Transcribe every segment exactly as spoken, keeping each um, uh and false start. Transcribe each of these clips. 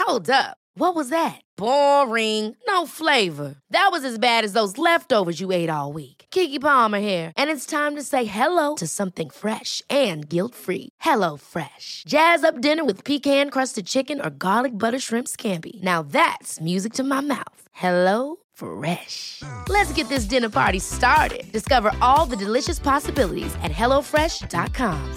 Hold up. What was that? Boring. No flavor. That was as bad as those leftovers you ate all week. Keke Palmer here, and it's time to say hello to something fresh and guilt-free. Hello Fresh. Jazz up dinner with pecan-crusted chicken or garlic butter shrimp scampi. Now that's music to my mouth. Hello Fresh. Let's get this dinner party started. Discover all the delicious possibilities at hello fresh dot com.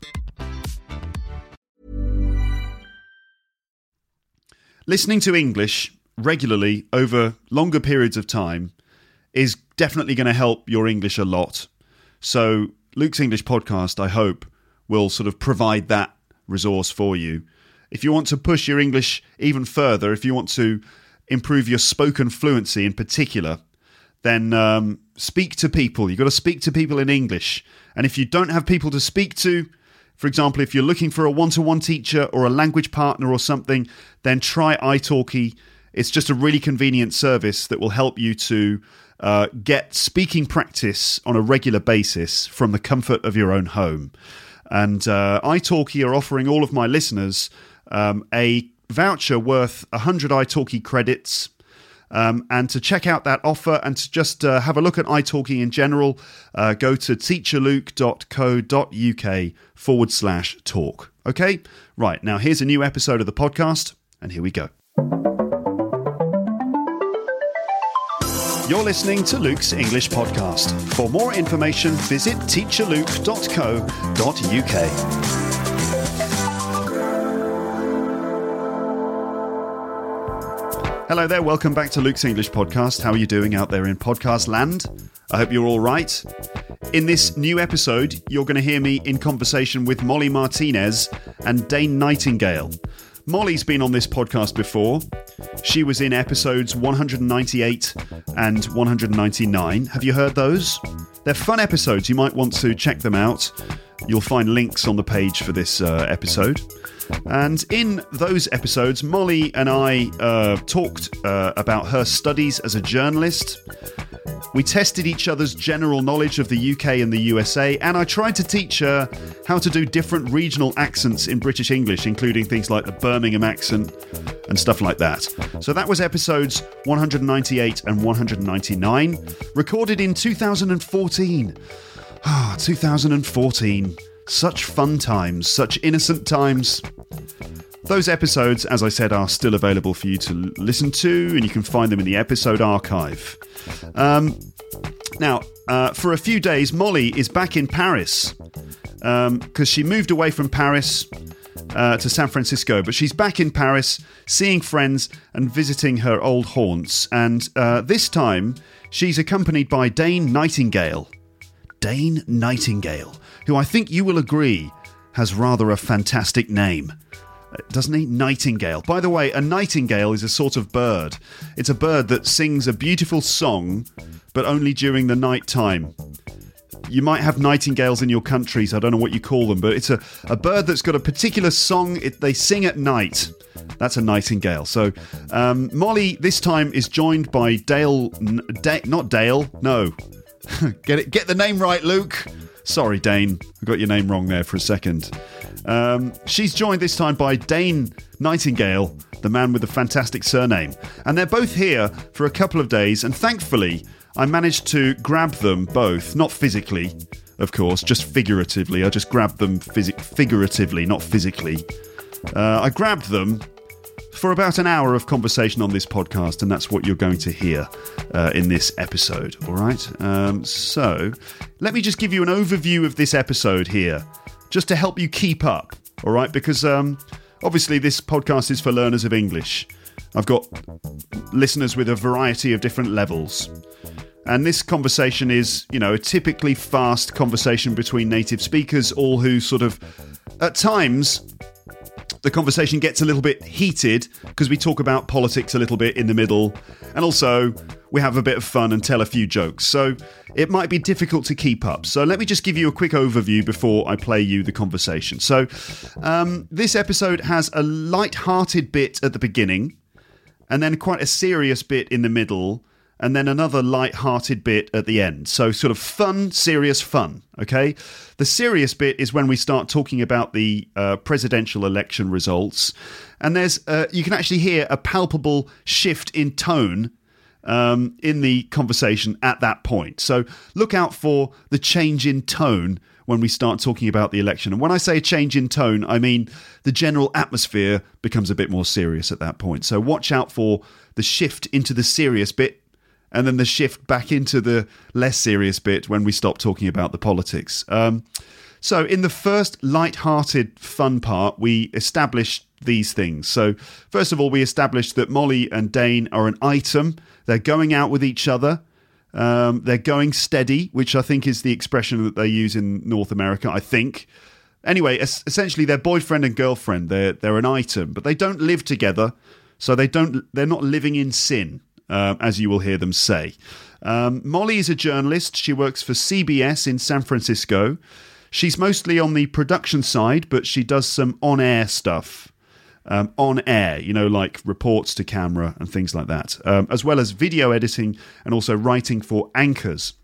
Listening to English regularly over longer periods of time is definitely going to help your English a lot. So Luke's English podcast, I hope, will sort of provide that resource for you. If you want to push your English even further, if you want to improve your spoken fluency in particular, then um, speak to people. You've got to speak to people in English. And if you don't have people to speak to, for example, if you're looking for a one-to-one teacher or a language partner or something, then try italki. It's just a really convenient service that will help you to uh, get speaking practice on a regular basis from the comfort of your own home. And uh, italki are offering all of my listeners um, a voucher worth one hundred italki credits. Um, and to check out that offer and to just uh, have a look at italki in general, uh, go to teacherluke.co.uk forward slash talk. Okay? Right, now here's a new episode of the podcast, and here we go. You're listening to Luke's English Podcast. For more information, visit teacherluke dot co dot uk. Hello there, welcome back to Luke's English Podcast. How are you doing out there in podcast land? I hope you're all right. In this new episode, you're going to hear me in conversation with Molly Martinez and Dane Nightingale. Molly's been on this podcast before. She was in episodes one hundred ninety-eight and one hundred ninety-nine. Have you heard those? They're fun episodes. You might want to check them out. You'll find links on the page for this uh, episode. And in those episodes, Molly and I uh, talked uh, about her studies as a journalist. We tested each other's general knowledge of the U K and the U S A, and I tried to teach her how to do different regional accents in British English, including things like the Birmingham accent and stuff like that. So that was episodes one hundred ninety-eight and one hundred ninety-nine, recorded in two thousand fourteen. Ah, two thousand fourteen. Such fun times, such innocent times. Those episodes, as I said, are still available for you to listen to, and you can find them in the episode archive. Um, now, uh, for a few days, Molly is back in Paris because um, she moved away from Paris uh, to San Francisco, but she's back in Paris, seeing friends and visiting her old haunts. And uh, this time, she's accompanied by Dane Nightingale. Dane Nightingale, who I think you will agree has rather a fantastic name. Doesn't he? Nightingale. By the way, a nightingale is a sort of bird. It's a bird that sings a beautiful song, but only during the night time. You might have nightingales in your countries, I don't know what you call them, but it's a, a bird that's got a particular song it, they sing at night. That's a nightingale. So um, Molly this time is joined by Dale, da- not Dale, no. Get it? Get the name right, Luke. Sorry, Dane. I got your name wrong there for a second. Um, she's joined this time by Dane Nightingale, the man with the fantastic surname. And they're both here for a couple of days. And thankfully, I managed to grab them both. Not physically, of course, just figuratively. I just grabbed them phys- figuratively, not physically. Uh, I grabbed them for about an hour of conversation on this podcast, and that's what you're going to hear uh, in this episode, all right? Um, so, let me just give you an overview of this episode here, just to help you keep up, all right? Because, um, obviously, this podcast is for learners of English. I've got listeners with a variety of different levels. And this conversation is, you know, a typically fast conversation between native speakers, all who sort of, at times, the conversation gets a little bit heated because we talk about politics a little bit in the middle, and also we have a bit of fun and tell a few jokes. So it might be difficult to keep up. So let me just give you a quick overview before I play you the conversation. So um, this episode has a light-hearted bit at the beginning, and then quite a serious bit in the middle, and then another light-hearted bit at the end. So sort of fun, serious fun, okay? The serious bit is when we start talking about the uh, presidential election results, and there's uh, you can actually hear a palpable shift in tone um, in the conversation at that point. So look out for the change in tone when we start talking about the election. And when I say change in tone, I mean the general atmosphere becomes a bit more serious at that point. So watch out for the shift into the serious bit, and then the shift back into the less serious bit when we stop talking about the politics. Um, so in the first light-hearted fun part, we established these things. So first of all, we established that Molly and Dane are an item. They're going out with each other. Um, they're going steady, which I think is the expression that they use in North America, I think. Anyway, es- essentially, they're boyfriend and girlfriend. They're they're an item, but they don't live together, so they don't. They're not living in sin, uh, as you will hear them say. Um, Molly is a journalist. She works for C B S in San Francisco. She's mostly on the production side, but she does some on-air stuff. Um, on air, you know, like reports to camera and things like that, um, as well as video editing and also writing for anchors.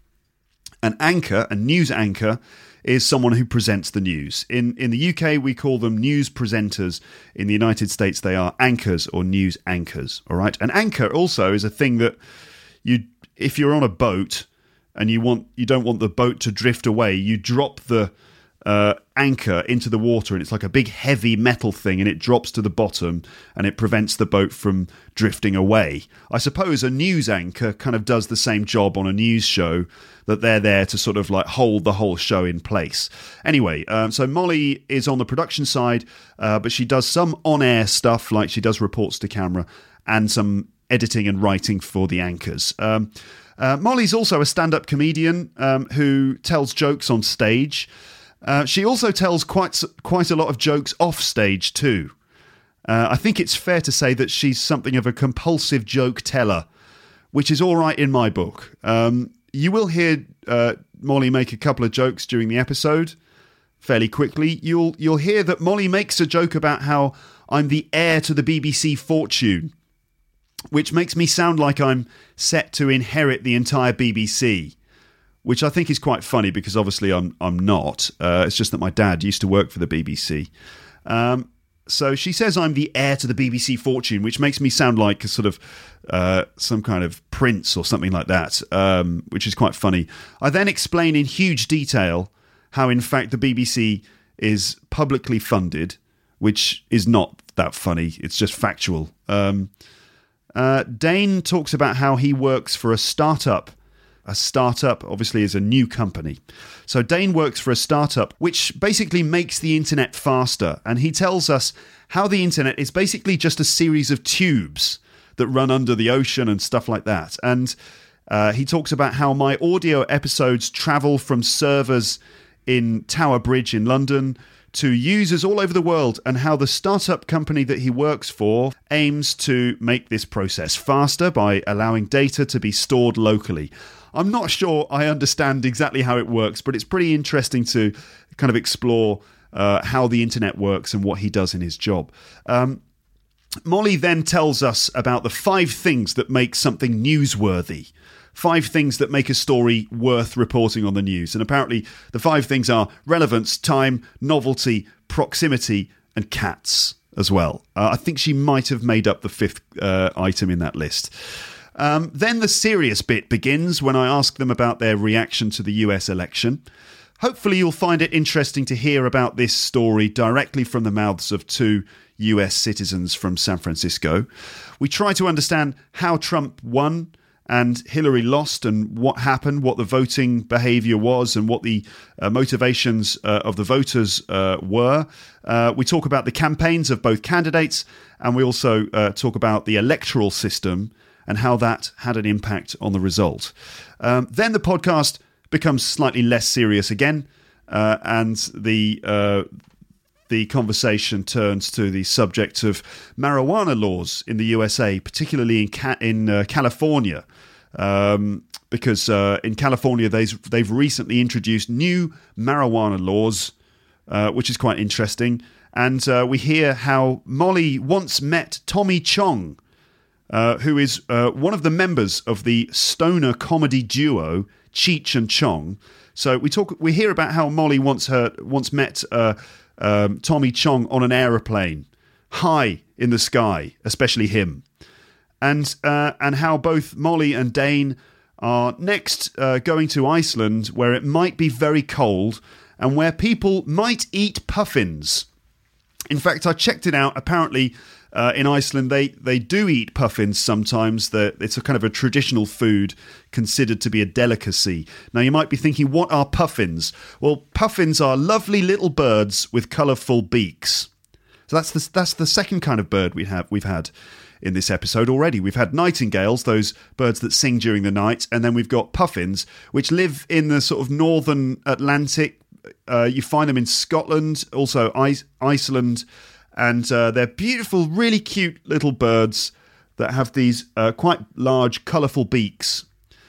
An anchor, a news anchor, is someone who presents the news. In in the U K, we call them news presenters. In the United States, they are anchors or news anchors. All right. An anchor also is a thing that you, if you're on a boat and you want, you don't want the boat to drift away, you drop the Uh, anchor into the water, and it's like a big heavy metal thing, and it drops to the bottom and it prevents the boat from drifting away. I suppose a news anchor kind of does the same job on a news show, that they're there to sort of like hold the whole show in place. Anyway, um, so Molly is on the production side, uh, but she does some on-air stuff, like she does reports to camera and some editing and writing for the anchors. Um, uh, Molly's also a stand-up comedian um, who tells jokes on stage. Uh, she also tells quite quite a lot of jokes off stage too. Uh, I think it's fair to say that she's something of a compulsive joke teller, which is all right in my book. Um, you will hear uh, Molly make a couple of jokes during the episode fairly quickly. You'll you'll hear that Molly makes a joke about how I'm the heir to the B B C fortune, which makes me sound like I'm set to inherit the entire B B C. Which I think is quite funny because obviously I'm I'm not. Uh, it's just that my dad used to work for the B B C. Um, so she says I'm the heir to the B B C fortune, which makes me sound like a sort of uh, some kind of prince or something like that, um, which is quite funny. I then explain in huge detail how, in fact, the B B C is publicly funded, which is not that funny. It's just factual. Um, uh, Dane talks about how he works for a startup. A startup, obviously, is a new company. So Dane works for a startup which basically makes the internet faster. And he tells us how the internet is basically just a series of tubes that run under the ocean and stuff like that. And uh, he talks about how my audio episodes travel from servers in Tower Bridge in London to users all over the world, and how the startup company that he works for aims to make this process faster by allowing data to be stored locally. I'm not sure I understand exactly how it works, but it's pretty interesting to kind of explore uh, how the internet works and what he does in his job. Um, Molly then tells us about the five things that make something newsworthy. Five things that make a story worth reporting on the news. And apparently the five things are relevance, time, novelty, proximity, and cats as well. Uh, I think she might have made up the fifth uh, item in that list. Um, then the serious bit begins when I ask them about their reaction to the U S election. Hopefully you'll find it interesting to hear about this story directly from the mouths of two U S citizens from San Francisco. We try to understand how Trump won and Hillary lost, and what happened, what the voting behaviour was, and what the uh, motivations uh, of the voters uh, were. Uh, we talk about the campaigns of both candidates, and we also uh, talk about the electoral system and how that had an impact on the result. Um, then the podcast becomes slightly less serious again, uh, and the uh, the conversation turns to the subject of marijuana laws in the U S A, particularly in Ca- in uh, California, um, because uh, in California they've they've recently introduced new marijuana laws, uh, which is quite interesting. And uh, we hear how Molly once met Tommy Chong, uh, who is uh, one of the members of the stoner comedy duo Cheech and Chong. So we talk, we hear about how Molly once her once met uh, um, Tommy Chong on an aeroplane, high in the sky, especially him, and uh, and how both Molly and Dane are next uh, going to Iceland, where it might be very cold and where people might eat puffins. In fact, I checked it out. Apparently, uh, in Iceland, they, they do eat puffins sometimes. They're, it's a kind of a traditional food considered to be a delicacy. Now, you might be thinking, what are puffins? Well, puffins are lovely little birds with colourful beaks. So that's the, that's the second kind of bird we have, we've had in this episode already. We've had nightingales, those birds that sing during the night, and then we've got puffins, which live in the sort of northern Atlantic. Uh, you find them in Scotland, also I- Iceland, and uh, they're beautiful, really cute little birds that have these uh, quite large, colourful beaks.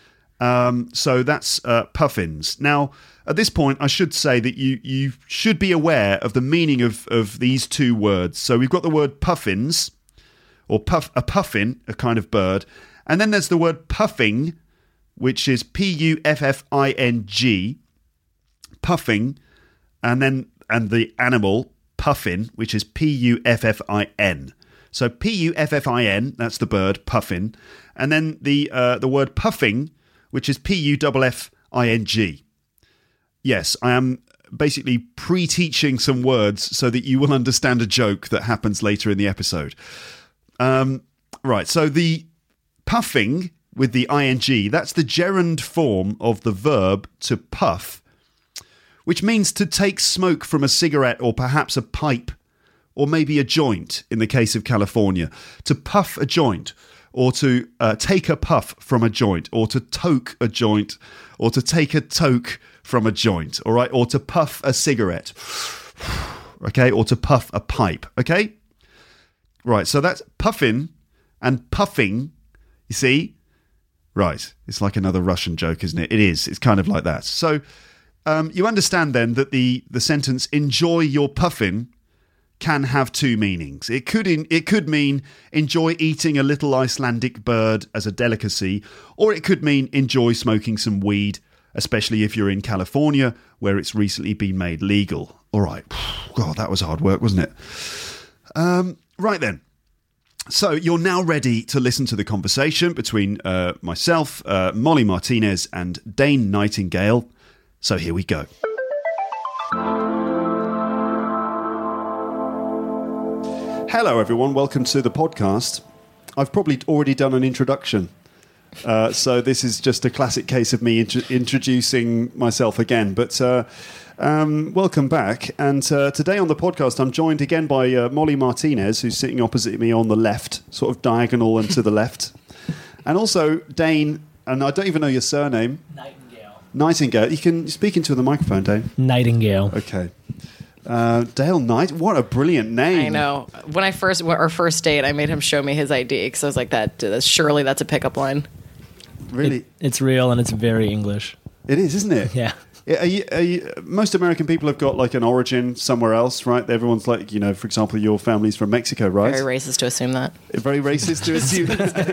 Um, so that's uh, puffins. Now, at this point, I should say that you, you should be aware of the meaning of, of these two words. So we've got the word puffins, or puff, a puffin, a kind of bird, and then there's the word puffing, which is P U F F I N G, puffing, and then and the animal puffin, which is P U F F I N. So P U F F I N, that's the bird, puffin, and then the uh, the word puffing, which is P U F F I N G. Yes, I am basically pre-teaching some words so that you will understand a joke that happens later in the episode. Um, right, so the puffing with the ing, that's the gerund form of the verb to puff, which means to take smoke from a cigarette or perhaps a pipe, or maybe a joint in the case of California. To puff a joint, or to uh, take a puff from a joint, or to toke a joint, or to take a toke from a joint, all right, or to puff a cigarette, okay, or to puff a pipe, okay? Right, so that's puffin and puffing, you see? Right, it's like another Russian joke, isn't it? It is, it's kind of like that. So um, you understand then that the, the sentence, enjoy your puffin, can have two meanings. It could in, it could mean enjoy eating a little Icelandic bird as a delicacy, or it could mean enjoy smoking some weed, especially if you're in California, where it's recently been made legal. All right, God, that was hard work, wasn't it? Um... Right then, so you're now ready to listen to the conversation between uh, myself, uh, Molly Martinez and Dane Nightingale. So here we go. Hello everyone, welcome to the podcast. I've probably already done an introduction. Uh, so this is just a classic case of me int- introducing myself again. But uh, um, welcome back. And uh, today on the podcast, I'm joined again by uh, Molly Martinez, who's sitting opposite me on the left, sort of diagonal and to the left. And also Dane, and I don't even know your surname. Nightingale. Nightingale. You can speak into the microphone, Dane. Nightingale. Okay. Uh, Dale Knight, what a brilliant name! I know. When I first, our first date, I made him show me his I D because I was like, "That uh, surely that's a pickup line." Really, It, it's real and it's very English. it is, isn't it? Yeah. Are you, are you, most American people have got like an origin somewhere else, right? Everyone's like, you know, for example, your family's from Mexico, right? Very racist to assume that. Very racist to assume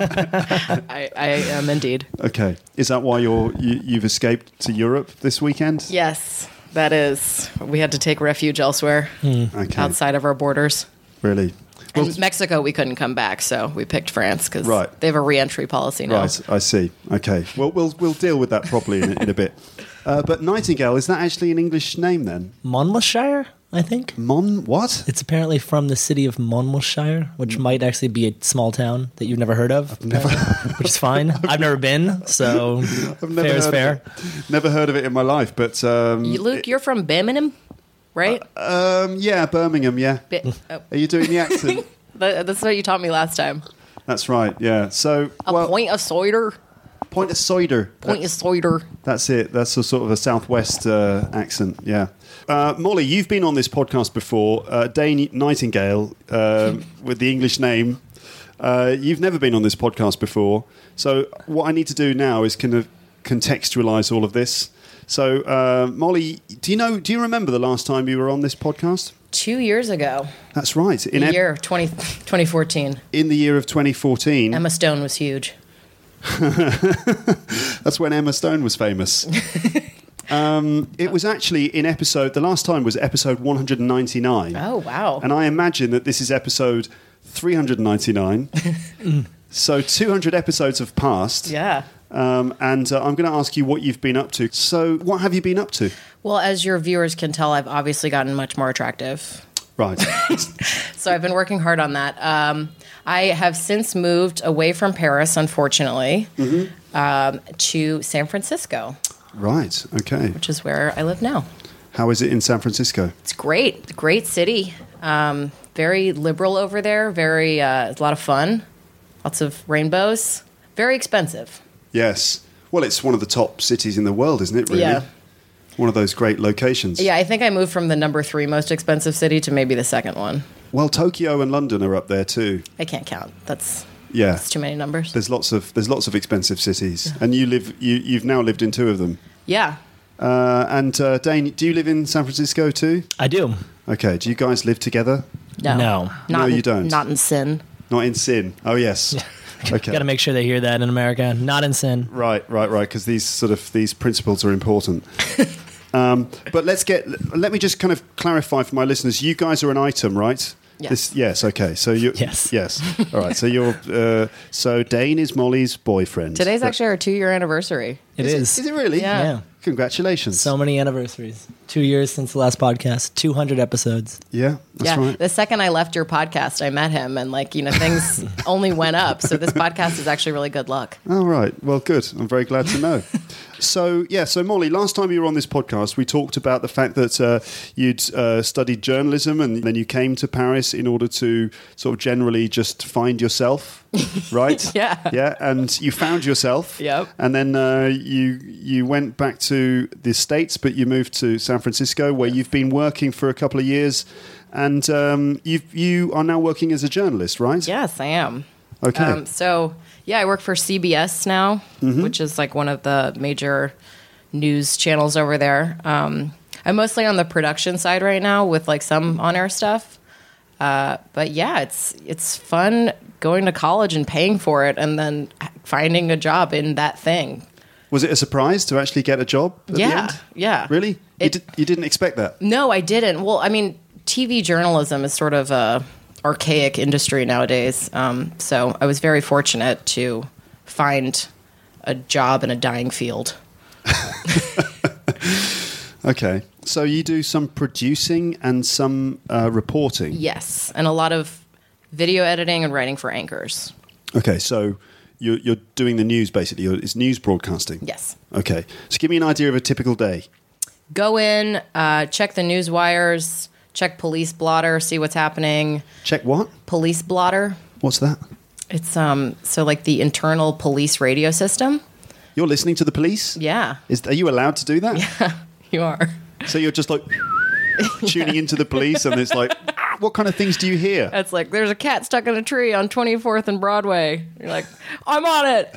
that. I, I am indeed. Okay, is that why you're you, you've escaped to Europe this weekend? Yes, that is. We had to take refuge elsewhere, Okay, outside of our borders. really. And Mexico, we couldn't come back, so we picked France because Right. they have a re-entry policy now. Right, I see. Okay, well, we'll we'll deal with that properly in, a- in a bit. Uh, but Nightingale, is that actually an English name then? Monmouthshire, I think. Mon what? It's apparently from the city of Monmouthshire, which might actually be a small town that you've never heard of. Never, Which is fine. I've never been, so I've never fair is heard fair. Of it. Never heard of it in my life, but um, You- Luke, you're from Birmingham, right? um, yeah, Birmingham. Yeah, Bi- oh, are you doing the accent? that, that's what you taught me last time. That's right. Yeah. So, A well, point of cider. point of cider. Point That's- of cider. That's it. That's a sort of a southwest uh, accent. Yeah. Uh, Molly, you've been on this podcast before. Uh, Dane Nightingale, uh, with the English name. Uh, you've never been on this podcast before. So what I need to do now is kind of contextualize all of this. So, uh, Molly, do you know? Do you remember the last time you were on this podcast? Two years ago. That's right. In the ep- year twenty, twenty fourteen. In the year of twenty fourteen. Emma Stone was huge. That's when Emma Stone was famous. um, it was actually in episode, the last time was episode one hundred ninety-nine. Oh, wow. And I imagine that this is episode three hundred ninety-nine. So two hundred episodes have passed. Yeah. Um, and uh, I'm going to ask you what you've been up to. So what have you been up to? Well, as your viewers can tell, I've obviously gotten much more attractive. Right. So I've been working hard on that. Um, I have since moved away from Paris, unfortunately, mm-hmm. um, to San Francisco. Right. Okay. Which is where I live now. How is it in San Francisco? It's great. Great city. Um, very liberal over there. Very, uh, a lot of fun. Lots of rainbows. Very expensive. Yes. Well, it's one of the top cities in the world, isn't it, really? Yeah. One of those great locations. Yeah, I think I moved from the number three most expensive city to maybe the second one. Well, Tokyo and London are up there too. I can't count. That's yeah. That's too many numbers. There's lots of there's lots of expensive cities, and you live you you've now lived in two of them. Yeah. Uh, and uh, Dane, do you live in San Francisco too? I do. Okay. Do you guys live together? No. No. Not No, in, you don't. Not in sin. Not in sin. Oh yes. Okay. Got to make sure they hear that in America. Not in sin. Right, right, right. Because these sort of these principles are important. um, but let's get. Let me just kind of clarify for my listeners. You guys are an item, right? Yes. This, yes. Okay. So you. Yes. Yes. All right. So you're. Uh, so Dane is Molly's boyfriend. Today's But- actually our two-year anniversary. It is. is. It, is it really? Yeah. Yeah. Congratulations. So many anniversaries. Two years since the last podcast. two hundred episodes. yeah. That's yeah. right. The second I left your podcast, I met him, and like you know, things only went up. So this podcast is actually really good luck. Oh, right. Well, good. I'm very glad to know. So, yeah, so Molly, last time you were on this podcast, we talked about the fact that uh, you'd uh, studied journalism and then you came to Paris in order to sort of generally just find yourself, right? Yeah. Yeah, and you found yourself. Yep. And then uh, you you went back to the States, but you moved to San Francisco, where you've been working for a couple of years. And um, you you are now working as a journalist, right? Yes, I am. Okay. Um, so yeah, I work for C B S now, Mm-hmm. which is like one of the major news channels over there. Um, I'm mostly on the production side right now with like some on-air stuff. Uh, but yeah, it's it's fun going to college and paying for it, and then finding a job in that thing. Was it a surprise to actually get a job at the Yeah, end? yeah. Really? you, It- did, you didn't expect that? No, I didn't. Well, I mean, T V journalism is sort of a archaic industry nowadays. Um, so I was very fortunate to find a job in a dying field. Okay. So you do some producing and some uh, reporting. Yes, and a lot of video editing and writing for anchors. Okay. So you're, you're doing the news, basically. You're, it's news broadcasting. Yes. Okay. So give me an idea of a typical day. Go in, uh, check the news wires, check Police Blotter, see what's happening. Check what? Police Blotter. What's that? It's um so like the internal police radio system. You're listening to the police? Yeah, Is, are you allowed to do that? you are. So you're just like tuning into the police and it's like, "Ah, what kind of things do you hear? It's like there's a cat stuck in a tree on twenty-fourth and Broadway. You're like, I'm on it.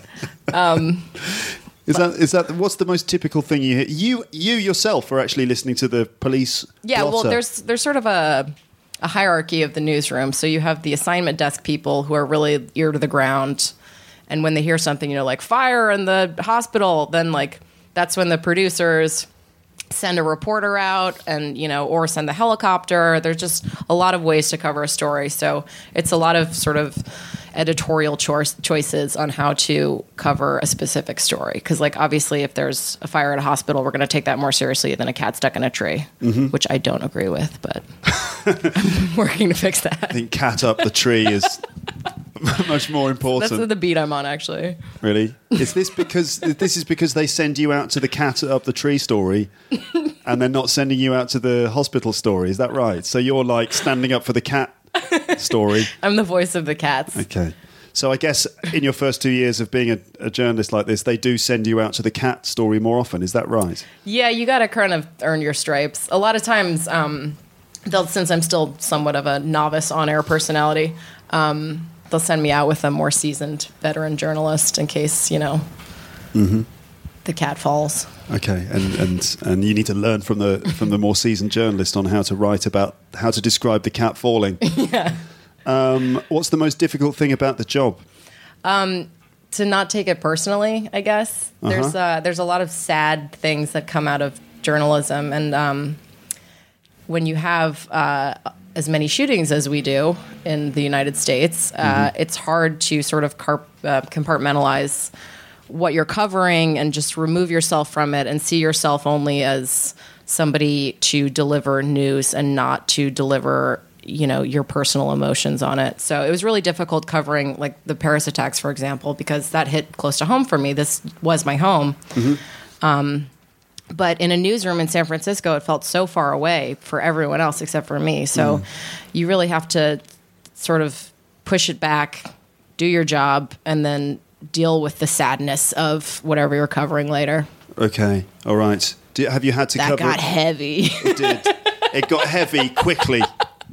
Is that is that what's the most typical thing you hear? You you yourself are actually listening to the police. Yeah, well, blotter. there's there's sort of a a hierarchy of the newsroom. So you have the assignment desk people who are really ear to the ground, and when they hear something, you know, like fire in the hospital, then like that's when the producers send a reporter out, and you know, or send the helicopter. There's just a lot of ways to cover a story. So it's a lot of sort of editorial cho- choices on how to cover a specific story. Because, like, obviously, if there's a fire at a hospital, we're going to take that more seriously than a cat stuck in a tree, mm-hmm. which I don't agree with, but I'm working to fix that. I think cat up the tree is much more That's important. the beat I'm on, actually. Really? Is this because this is because they send you out to the cat up the tree story, and they're not sending you out to the hospital story? Is that right? So you're like standing up for the cat story. I'm the voice of the cats. Okay. So I guess in your first two years of being a, a journalist like this, they do send you out to the cat story more often. Is that right? Yeah, you got to kind of earn your stripes. A lot of times, um, they'll since I'm still somewhat of a novice on-air personality, um, they'll send me out with a more seasoned veteran journalist in case, you know. Mm-hmm. the cat falls. Okay, and, and and you need to learn from the from the more seasoned journalist on how to write about how to describe the cat falling. Yeah. Um, what's the most difficult thing about the job? Um, to not take it personally, I guess. Uh-huh. There's uh, there's a lot of sad things that come out of journalism, and um, when you have uh, as many shootings as we do in the United States, uh, mm-hmm. it's hard to sort of carp- uh, compartmentalize what you're covering and just remove yourself from it and see yourself only as somebody to deliver news and not to deliver, you know, your personal emotions on it. So it was really difficult covering like the Paris attacks, for example, because that hit close to home for me. This was my home. Mm-hmm. Um, but in a newsroom in San Francisco, it felt so far away for everyone else except for me. So mm. you really have to sort of push it back, do your job, and then deal with the sadness of whatever you're covering later. Okay, all right. Do, have you had to that cover... That got heavy. It did. It got heavy quickly.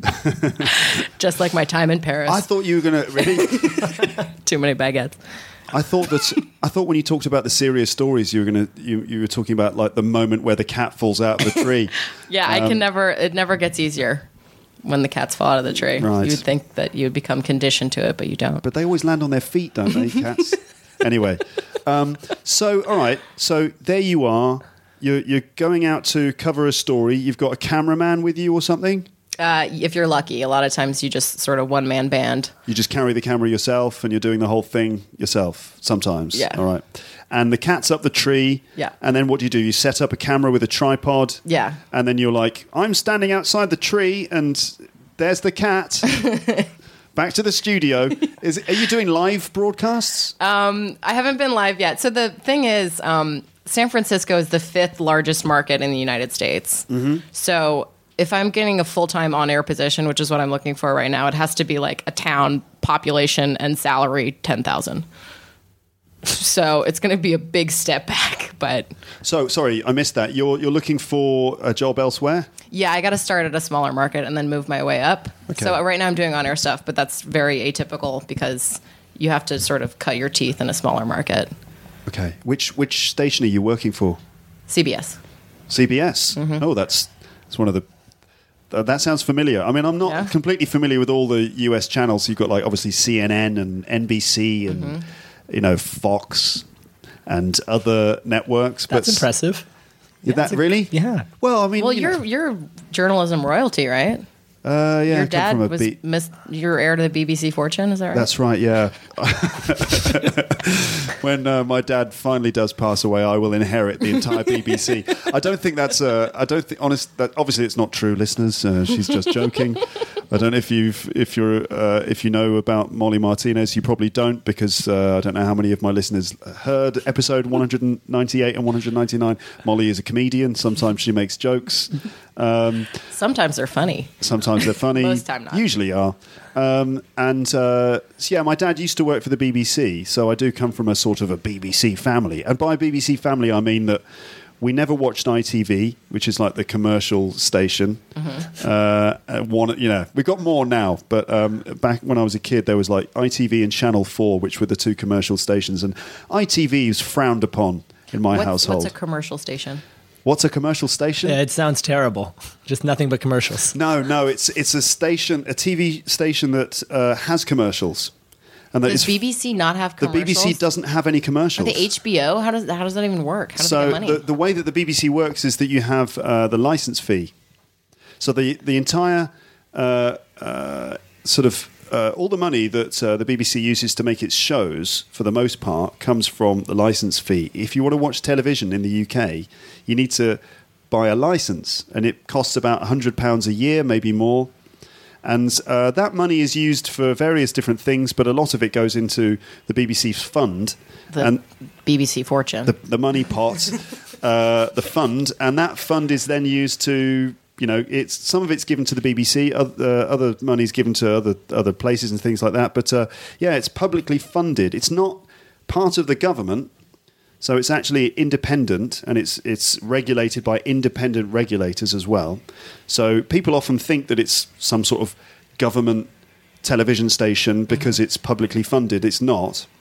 Just like my time in Paris. I thought you were going to... Really? Too many baguettes. I thought that... I thought when you talked about the serious stories, you were going to... You, you were talking about like the moment where the cat falls out of the tree. Yeah, um, I can never... It never gets easier when the cats fall out of the tree. Right. You would think that you would become conditioned to it, but you don't. But they always land on their feet, don't they, cats? Anyway, um, so, all right. So there you are. You're, you're going out to cover a story. You've got a cameraman with you or something? Uh, if you're lucky. A lot of times you just sort of one-man band. You just carry the camera yourself and you're doing the whole thing yourself sometimes? Yeah. All right. And the cat's up the tree. Yeah. And then what do you do? You set up a camera with a tripod. Yeah. And then you're like, I'm standing outside the tree and there's the cat. Back to the studio. Is Are you doing live broadcasts? Um, I haven't been live yet. So the thing is, um, San Francisco is the fifth largest market in the United States. Mm-hmm. So if I'm getting a full-time on-air position, which is what I'm looking for right now, it has to be like a town, population, and salary ten thousand. So it's going to be a big step back, but... So, sorry, I missed that. You're you're looking for a job elsewhere? Yeah, I got to start at a smaller market and then move my way up. Okay. So right now I'm doing on-air stuff, but that's very atypical because you have to sort of cut your teeth in a smaller market. Okay. Which which station are you working for? C B S. C B S? Mm-hmm. Oh, that's that's one of the... Uh, that sounds familiar. I mean, I'm not yeah. completely familiar with all the U S channels. You've got, like, obviously C N N and N B C and... Mm-hmm. you know, Fox and other networks. That's but impressive. Is that a, really? Yeah. Well, I mean, well, you you're know. you're journalism royalty, right? Uh, yeah, Your I come dad from a was B- mis- your heir to the B B C fortune, is that right? That's right. Yeah. When uh, my dad finally does pass away, I will inherit the entire B B C. I don't think that's. Uh, I don't think. Honest. That obviously it's not true, listeners. Uh, she's just joking. I don't know if you've if you're uh, if you know about Molly Martinez. You probably don't, because uh, I don't know how many of my listeners heard episode one ninety-eight and one ninety-nine. Molly is a comedian. Sometimes she makes jokes. Um, Sometimes they're funny. Sometimes they're funny. Most time not. Usually are. Um, and uh, so yeah, my dad used to work for the B B C, so I do come from a sort of a B B C family. And by B B C family, I mean that we never watched I T V, which is like the commercial station. Mm-hmm. Uh, one, you know, we got more now, but um, back when I was a kid, there was like I T V and Channel four, which were the two commercial stations, and I T V was frowned upon in my what's, household. What's a commercial station? What's a commercial station? Yeah, it sounds terrible. Just nothing but commercials. No, no, it's it's a station, a T V station that uh, has commercials. And that does is, B B C not have commercials? The B B C doesn't have any commercials. Are the H B O? How does how does that even work? How does so it get money? the, the way that the B B C works is that you have uh, the license fee. So the the entire uh, uh, sort of uh, all the money that uh, the B B C uses to make its shows, for the most part, comes from the license fee. If you want to watch television in the U K, you need to buy a license, and it costs about one hundred pounds a year, maybe more. And uh, that money is used for various different things, but a lot of it goes into the B B C's fund. The and B B C fortune. The, the money pot, uh, the fund, and that fund is then used to, you know, it's some of it's given to the B B C, other, uh, other money is given to other other places and things like that. But uh, yeah, it's publicly funded. It's not part of the government. So it's actually independent, and it's it's regulated by independent regulators as well. So people often think that it's some sort of government television station because it's publicly funded. It's not.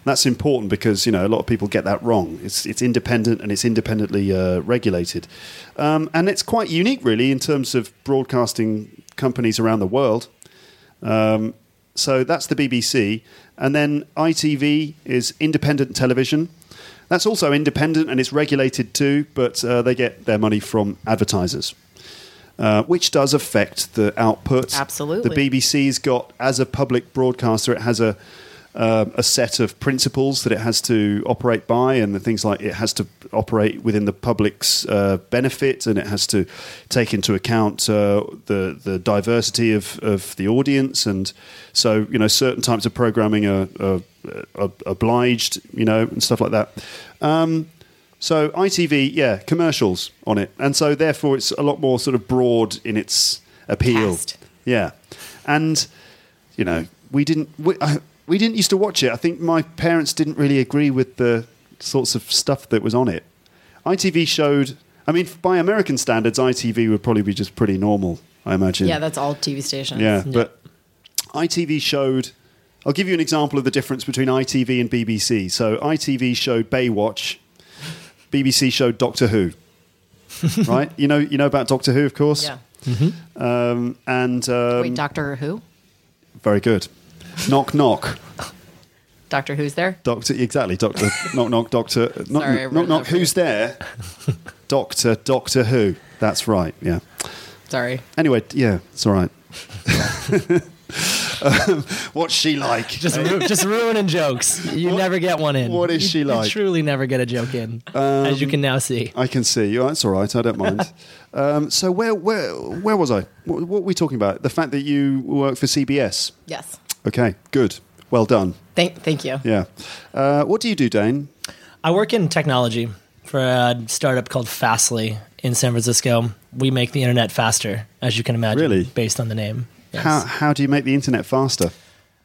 That's important because, you know, a lot of people get that wrong. It's it's independent and it's independently uh, regulated. Um, and it's quite unique, really, in terms of broadcasting companies around the world. Um, so that's the B B C. And then I T V is independent television. That's also independent and it's regulated too, but uh, they get their money from advertisers, uh, which does affect the output. Absolutely. The B B C's got, as a public broadcaster, it has a uh, a set of principles that it has to operate by, and the things like it has to operate within the public's uh, benefit, and it has to take into account uh, the the diversity of, of the audience, and so, you know, certain types of programming are, are, are obliged, you know, and stuff like that. Um, so I T V, yeah, commercials on it, and so therefore it's a lot more sort of broad in its appeal. Cast. Yeah, and you know, we didn't we, I, we didn't used to watch it. I think my parents didn't really agree with the sorts of stuff that was on it. I T V showed, I mean, by American standards, I T V would probably be just pretty normal, I imagine. Yeah, that's all T V stations. Yeah, but I T V showed, I'll give you an example of the difference between I T V and B B C. So I T V showed Baywatch, B B C showed Doctor Who. Right? You know you know about Doctor Who, of course? Yeah. Mm-hmm. Um, and um, Wait, Doctor Who? very good. Knock, knock. Doctor Who's there? Doctor, exactly. Doctor, knock, knock, Doctor. Knock, Sorry, I knock, wrote knock. that for Who's you. there? Doctor, Doctor Who. That's right. Yeah. Sorry. Anyway, yeah, it's all right. um, what's she like? Just ru- just ruining jokes. You What- never get one in. what is You- she you like? truly never get a joke in, as you can now see. I can see. Oh, that's all right. I don't mind. um, so where where where was I? What, what were we talking about? The fact that you work for C B S. Yes. Okay, good. Well done. Thank, thank you. Yeah. Uh, what do you do, Dane? I work in technology for a startup called Fastly in San Francisco. We make the internet faster, as you can imagine, Really? based on the name. Yes. How how do you make the internet faster?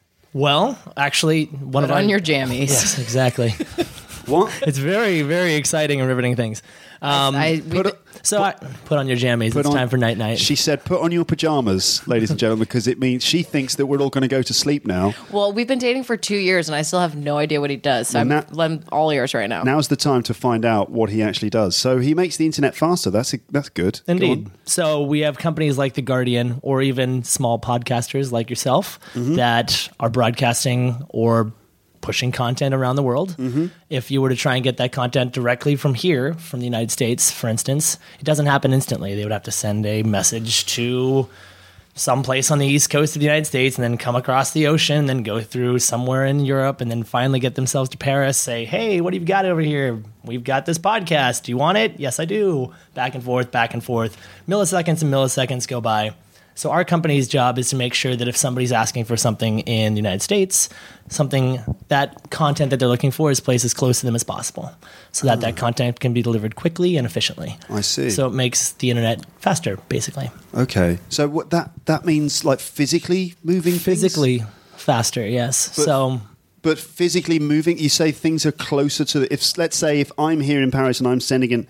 Well, actually, one Put of our on your jammies. yes, exactly. What? It's very, very exciting and riveting things. Um, I, we, Put, so I put on your jammies. Put It's on- time for night night. She said, "Put on your pajamas, ladies and gentlemen," because it means she thinks that we're all going to go to sleep now. well, we've been dating for two years, and I still have no idea what he does. So Well, I'm, now- I'm all ears right now. Now's the time to find out what he actually does. So he makes the internet faster. That's a, that's good. Go Indeed. on. So we have companies like The Guardian or even small podcasters like yourself Mm-hmm. that are broadcasting or pushing content around the world. Mm-hmm. If you were to try and get that content directly from here, from the United States, for instance, it doesn't happen instantly. They would have to send a message to someplace on the east coast of the United States and then come across the ocean, then go through somewhere in Europe and then finally get themselves to Paris, say, hey, what do you got over here? We've got this podcast. Do you want it? Yes, I do. Back and forth, back and forth. Milliseconds and milliseconds go by. So our company's job is to make sure that if somebody's asking for something in the United States, something, that content that they're looking for is placed as close to them as possible so that that content can be delivered quickly and efficiently. I see. So it makes the internet faster, basically. Okay. So what that that means, like physically moving things? Physically faster, yes. But- so But physically moving, you say things are closer to the, if let's say if I'm here in Paris and I'm sending in,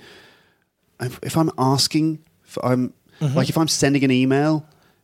if, if I'm asking, if I'm Mm-hmm. like if I'm sending an email,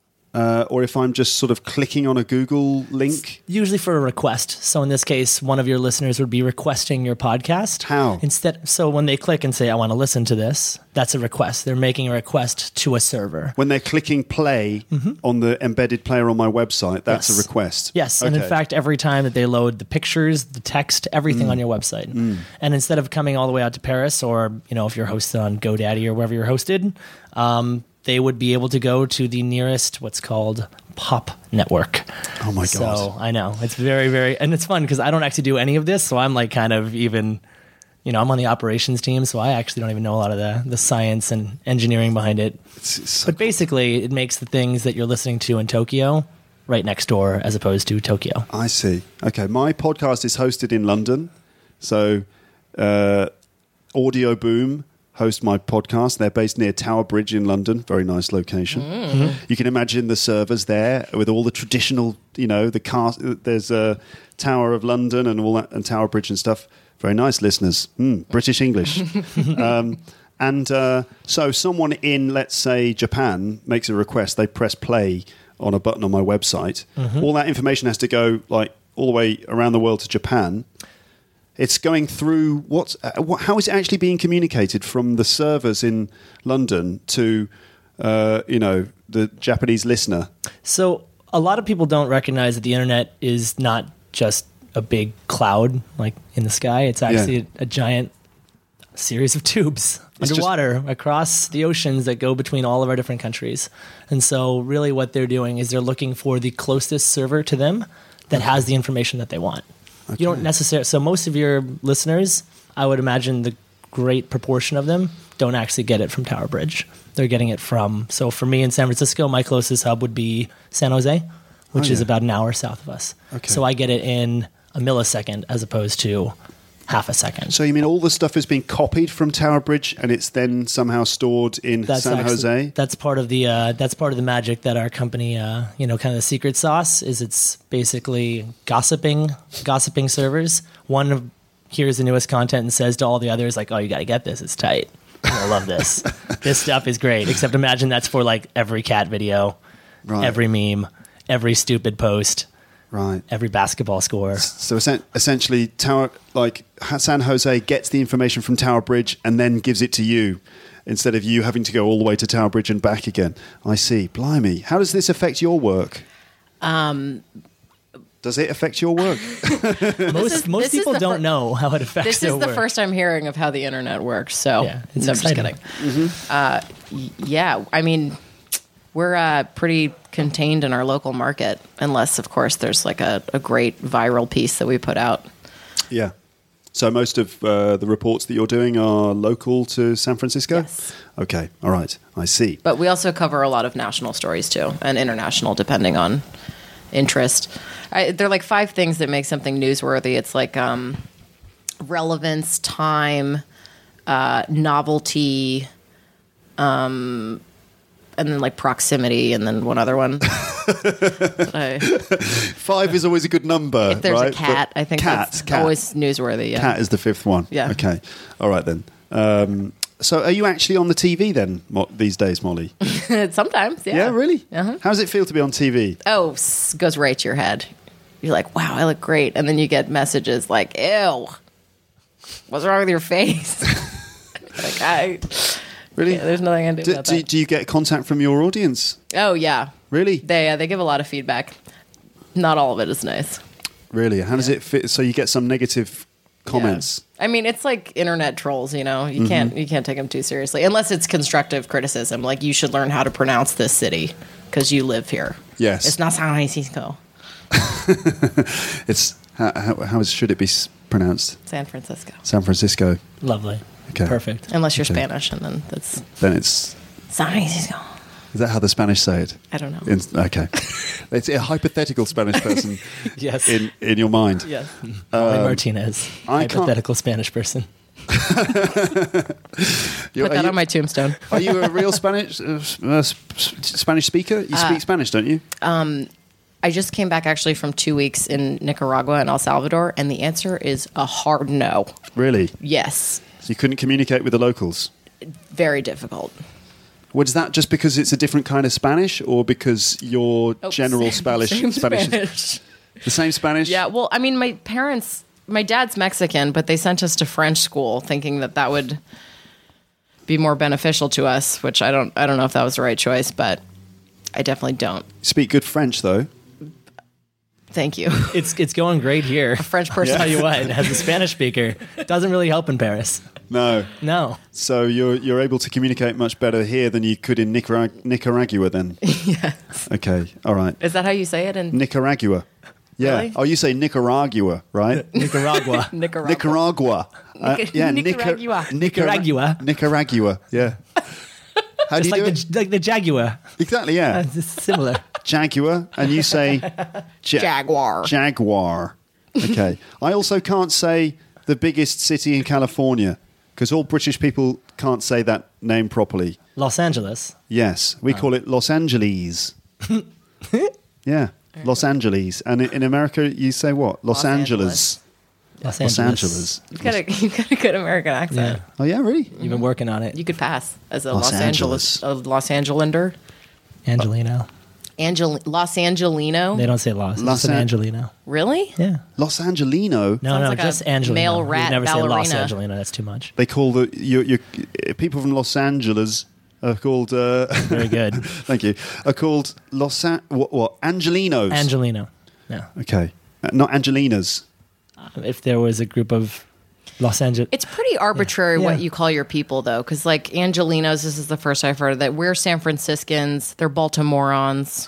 uh, or if I'm just sort of clicking on a Google link. usually for a request. So in this case, one of your listeners would be requesting your podcast. How? Instead, so when they click and say, I want to listen to this, that's a request. They're making a request to a server. When they're clicking play on the embedded player on my website, that's Mm-hmm. Yes. a request. Yes, and in Okay. fact, every time that they load the pictures, the text, everything on your website, and instead of coming all the way out to Paris, or you know, if you're hosted on GoDaddy or wherever you're hosted, um, they would be able to go to the nearest what's called POP network. Oh my So God. I know it's very, very, and it's fun because I don't actually do any of this, so I'm like kind of even. You know, I'm on the operations team, so I actually don't even know a lot of the, the science and engineering behind it. It's- it's- But basically, it makes the things that you're listening to in Tokyo right next door as opposed to Tokyo. I see. Okay, my podcast is hosted in London. So, uh, Audio Boom host my podcast. They're based near Tower Bridge in London. Very nice location. You can imagine the servers there with all the traditional, you know, the cast. There's a Tower of London and all that, and Tower Bridge and stuff. Very nice, listeners. Mm, British English. um, and uh, so someone in, let's say, Japan makes a request. They press play on a button on my website. All that information has to go like all the way around the world to Japan, it's going through what, uh, what? How is it actually being communicated from the servers in London to, uh, you know, the Japanese listener? So a lot of people don't recognize that the internet is not just a big cloud like in the sky. It's actually Yeah. a, a giant series of tubes It's underwater across the oceans that go between all of our different countries. And so really what they're doing is they're looking for the closest server to them that has the information that they want. Okay. You don't necessarily, so most of your listeners, I would imagine the great proportion of them don't actually get it from Tower Bridge. They're getting it from, so for me in San Francisco, my closest hub would be San Jose, which Oh, is yeah. about an hour south of us. Okay. So I get it in a millisecond as opposed to half a second. So you mean all the stuff is being copied from Tower Bridge and it's then somehow stored in San actually- Jose? That's part of the uh, that's part of the magic that our company, uh, you know, kind of the secret sauce is. It's basically gossiping, gossiping servers. One hears the newest content and says to all the others, like, "Oh, you got to get this. It's tight. I love this. This stuff is great." Except imagine that's for like every cat video, Right. every meme, every stupid post, Right. every basketball score. So essen- essentially, Tower like San Jose gets the information from Tower Bridge and then gives it to you, instead of you having to go all the way to Tower Bridge and back again. I see. Blimey, how does this affect your work? Um, does it affect your work? Most is- most this is people the don't fir- know how it affects This their is the work. first I'm hearing of how the internet works. So Yeah, it's no, I'm just exciting. kidding. Uh, y- yeah, I mean, we're uh, pretty contained in our local market, unless, of course, there's like a, a great viral piece that we put out. Yeah. So most of uh, the reports that you're doing are local to San Francisco? Yes. Okay. All right. I see. But we also cover a lot of national stories too, and international, depending on interest. I, there are like five things that make something newsworthy. It's like um, relevance, time, uh, novelty, um, and then like proximity, and then one other one. I, Five is always a good number. if there's right? a cat, But I think cat, that's cat. always newsworthy. Yeah. Cat is the fifth one. Yeah. Okay. All right then. Um, so are you actually on the T V then Mo- these days, Molly? Sometimes, yeah. Yeah, really? Uh-huh. How does it feel to be on T V? Oh, s- goes right to your head. You're like, wow, I look great. And then you get messages like, ew, what's wrong with your face? like, I, Really? yeah, there's nothing I can do, do, about do, that. do you get contact from your audience? Oh, yeah. Really? They, uh, they give a lot of feedback. Not all of it is nice. Really? How does it fit? So you get some negative comments? Yeah. I mean, it's like internet trolls, you know. You Mm-hmm. can't you can't take them too seriously unless it's constructive criticism. Like, you should learn how to pronounce this city because you live here. Yes. It's not San Francisco. It's how, how, how is, should it be s- pronounced? San Francisco. San Francisco. Lovely. Okay. Perfect. Unless you're Okay. Spanish, and then that's Then it's. San Francisco. Is that how the Spanish say it? I don't know. In, okay. It's a hypothetical Spanish person Yes. in, in your mind. Yes. Molly Martinez, Um, I can't- hypothetical Spanish person. You're- Put are that you- on my tombstone. Are you a real Spanish uh, s- uh, s- s- Spanish speaker? You Uh, speak Spanish, don't you? I just came back actually from two weeks in Nicaragua and El Salvador, and the answer is a hard no. Really? Yes. So you couldn't communicate with the locals? Very difficult. Was that just because it's a different kind of Spanish, or because your Oh, general same- Spanish, same Spanish, Spanish. the same Spanish? Yeah, well, I mean, my parents, my dad's Mexican, but they sent us to French school thinking that that would be more beneficial to us, which I don't, I don't know if that was the right choice, but I definitely don't. Speak good French, though. Thank you. It's it's going great here. A French person. Tell you what, as a Spanish speaker, it doesn't really help in Paris. No. No. So you're you're able to communicate much better here than you could in Nicarag- Nicaragua, then? Yes. Okay. All right. Is that how you say it in Nicaragua. Yeah. Really? Oh, you say Nicaragua, right? Nicaragua. Nicaragua? Nicaragua. Uh, Nic- yeah, Nicaragua. Nicaragua. Nicaragua. Yeah. How do Just you like do the, it? like the Jaguar. Exactly. Yeah. It's similar. Jaguar, and you say ja- Jaguar. Jaguar. Okay. I also can't say the biggest city in California because all British people can't say that name properly. Los Angeles. Yes, we call it Los Angeles. Yeah, Los Angeles. And in in America, you say what? Los, Los Angeles. Los Los Angeles. Angeles. You've got, a, you've got a good American accent. Yeah. Oh yeah, really? You've been working on it. You could pass as a Los Los, Angeles, Angeles. a Los Angelander. Angelino. Angel Los Angelino. They don't say Los. Los It's an An- Angelino. Really? Yeah. Los Angelino. No, Sounds no, like a just Angelino. male You'd rat never say Los ballerina. Angelino. That's too much. They call the you, you, people from Los Angeles are called. Uh, Very good. thank you. Are called Los An- what, what Angelinos. Angelino. Yeah. Okay, uh, not Angelinas. If there was a group of Los Angeles. It's pretty arbitrary Yeah. what Yeah. you call your people, though, because like Angelinos, this is the first I've heard of that. We're San Franciscans. They're Baltimoreans.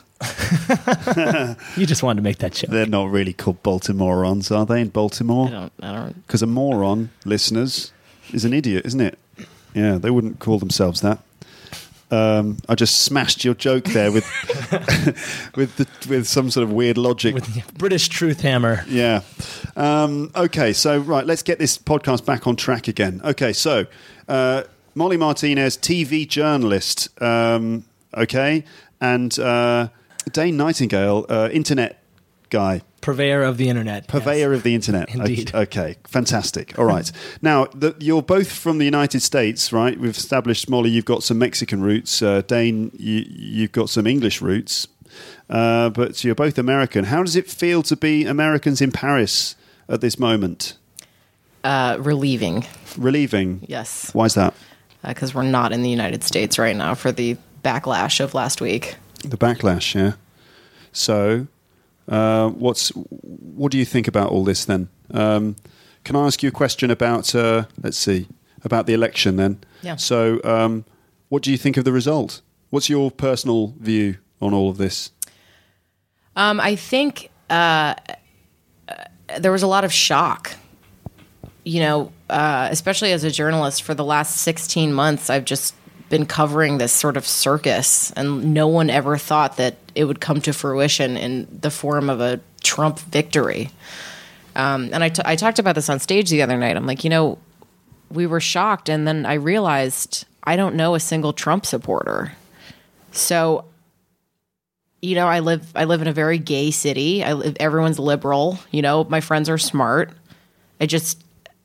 You just wanted to make that joke. They're not really called Baltimoreans, are they? In Baltimore, I don't. I don't. because a moron, listeners, is an idiot, isn't it? Yeah, they wouldn't call themselves that. Um, I just smashed your joke there with with the, with some sort of weird logic. With British truth hammer. Yeah. Um, okay, so, right, let's get this podcast back on track again. Okay, so, uh, Molly Martinez, T V journalist, um, okay, and uh, Dane Nightingale, uh, internet guy. Purveyor of the internet. Purveyor yes. of the internet. Indeed. Okay, okay, fantastic. All right. Now, the, you're both from the United States, right? We've established, Molly, you've got some Mexican roots. Uh, Dane, you, you've got some English roots. Uh, but you're both American. How does it feel to be Americans in Paris at this moment? Uh, relieving. Relieving. Yes, Why is that? because we're not in the United States right now for the backlash of last week. The backlash, yeah. So, uh, what's what do you think about all this then? Um, can I ask you a question about, uh, let's see, about the election then? Yeah. So, um, what do you think of the result? What's your personal view on all of this? Um, I think uh, there was a lot of shock. You know, uh, especially as a journalist, for the last sixteen months, I've just been covering this sort of circus, and no one ever thought that it would come to fruition in the form of a Trump victory. Um, and I, t- I talked about this on stage the other night. I'm like, you know, we were shocked, and then I realized I don't know a single Trump supporter. So, you know, I live I live in a very gay city. I live, everyone's liberal. You know, my friends are smart. I just,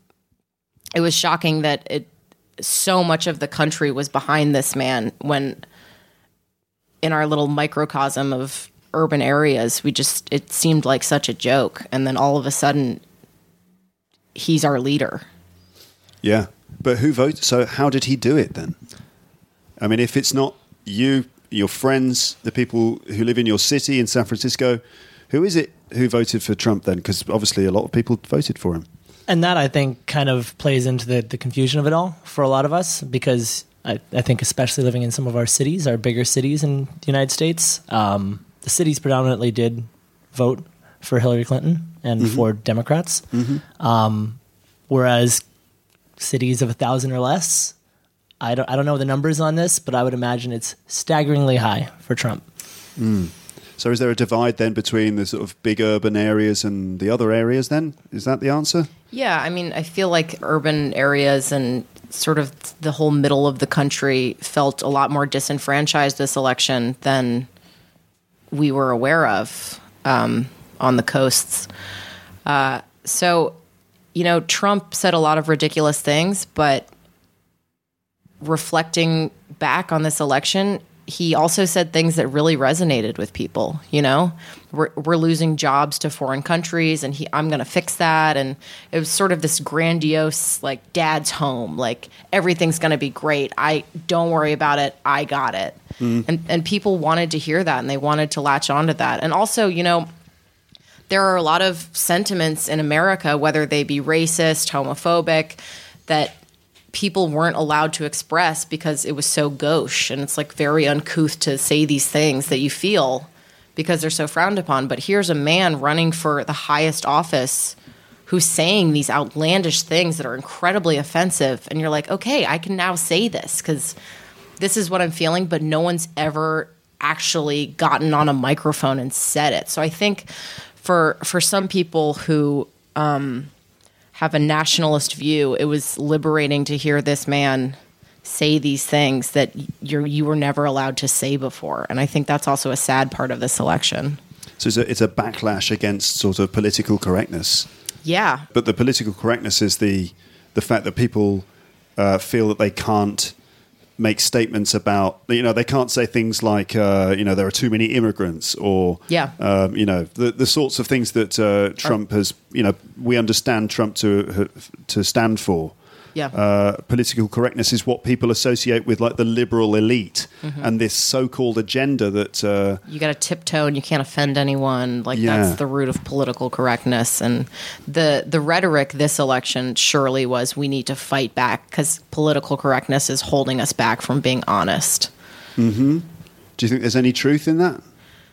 it was shocking that it so much of the country was behind this man when in our little microcosm of urban areas, we just, it seemed like such a joke. And then all of a sudden, he's our leader. Yeah, but who voted? So, how did he do it then? I mean, if it's not you, your friends, the people who live in your city in San Francisco, who is it who voted for Trump then? Because obviously a lot of people voted for him. And that, I think, kind of plays into the, the confusion of it all for a lot of us, because I, I think especially living in some of our cities, our bigger cities in the United States, um, the cities predominantly did vote for Hillary Clinton and mm-hmm. for Democrats. Mm-hmm. Um, whereas cities of a thousand or less, I don't, I don't know the numbers on this, but I would imagine it's staggeringly high for Trump. Mm. So is there a divide then between the sort of big urban areas and the other areas then? Is that the answer? Yeah, I mean, I feel like urban areas and sort of the whole middle of the country felt a lot more disenfranchised this election than we were aware of um, on the coasts. Uh, so, you know, Trump said a lot of ridiculous things, but reflecting back on this election, he also said things that really resonated with people. You know, we're, we're losing jobs to foreign countries, and he, I'm going to fix that. And it was sort of this grandiose, like, dad's home, like everything's going to be great. I don't worry about it. I got it. Mm. And and people wanted to hear that, and they wanted to latch onto that. And also, you know, there are a lot of sentiments in America, whether they be racist, homophobic, that people weren't allowed to express because it was so gauche, and it's like very uncouth to say these things that you feel because they're so frowned upon. But here's a man running for the highest office who's saying these outlandish things that are incredibly offensive, and you're like, okay, I can now say this because this is what I'm feeling, but no one's ever actually gotten on a microphone and said it. So I think for for some people who um have a nationalist view, it was liberating to hear this man say these things that you're, you were never allowed to say before. And I think that's also a sad part of this election. So it's a, it's a backlash against sort of political correctness. Yeah. But the political correctness is the the fact that people uh, feel that they can't make statements about, you know, they can't say things like, uh, you know, there are too many immigrants or, yeah. um, you know, the the sorts of things that uh, Trump has, you know, we understand Trump to to stand for. Yeah. Uh, political correctness is what people associate with like the liberal elite mm-hmm. and this so-called agenda that uh, you got to tiptoe and you can't offend anyone. Like yeah. that's the root of political correctness. And the the rhetoric this election surely was we need to fight back because political correctness is holding us back from being honest. Mm-hmm. Do you think there's any truth in that?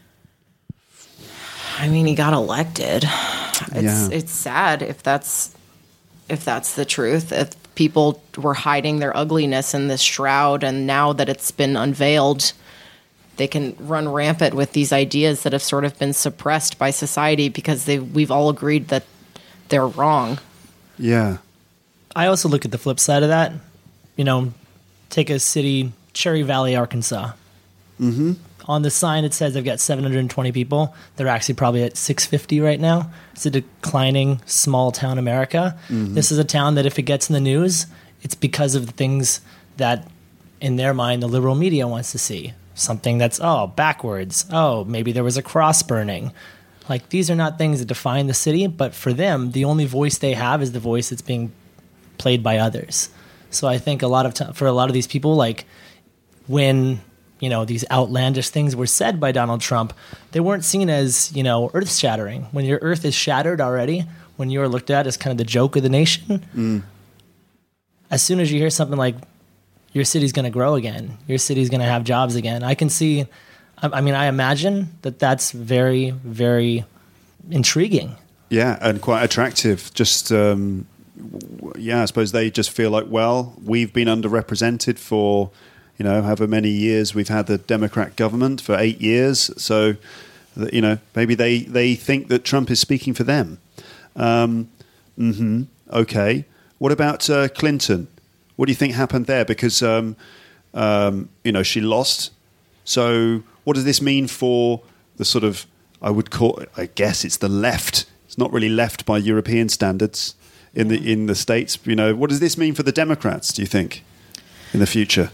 I mean, he got elected. It's yeah. it's sad if that's if that's the truth. If people were hiding their ugliness in this shroud, and now that it's been unveiled, they can run rampant with these ideas that have sort of been suppressed by society because they we've all agreed that they're wrong. Yeah. I also look at the flip side of that. You know, take a city, Cherry Valley, Arkansas. Mm-hmm. On the sign, it says they've got seven hundred twenty people. They're actually probably at six hundred fifty right now. It's a declining small town America. Mm-hmm. This is a town that if it gets in the news, it's because of the things that, in their mind, the liberal media wants to see. Something that's, oh, backwards. Oh, maybe there was a cross burning. Like, these are not things that define the city, but for them, the only voice they have is the voice that's being played by others. So I think a lot of t- for a lot of these people, like, when... you know, these outlandish things were said by Donald Trump, they weren't seen as, you know, earth-shattering. When your earth is shattered already, when you're looked at as kind of the joke of the nation, mm. as soon as you hear something like, your city's going to grow again, your city's going to have jobs again, I can see, I, I mean, I imagine that that's very, very intriguing. Yeah, and quite attractive. Just, um, yeah, I suppose they just feel like, well, we've been underrepresented for... you know, however many years we've had the Democrat government, for eight years. So, you know, maybe they, they think that Trump is speaking for them. Um, mm-hmm. Okay. What about uh, Clinton? What do you think happened there? Because, um, um, you know, she lost. So what does this mean for the sort of, I would call, I guess it's the left. It's not really left by European standards in the in the States. You know, what does this mean for the Democrats, do you think, in the future?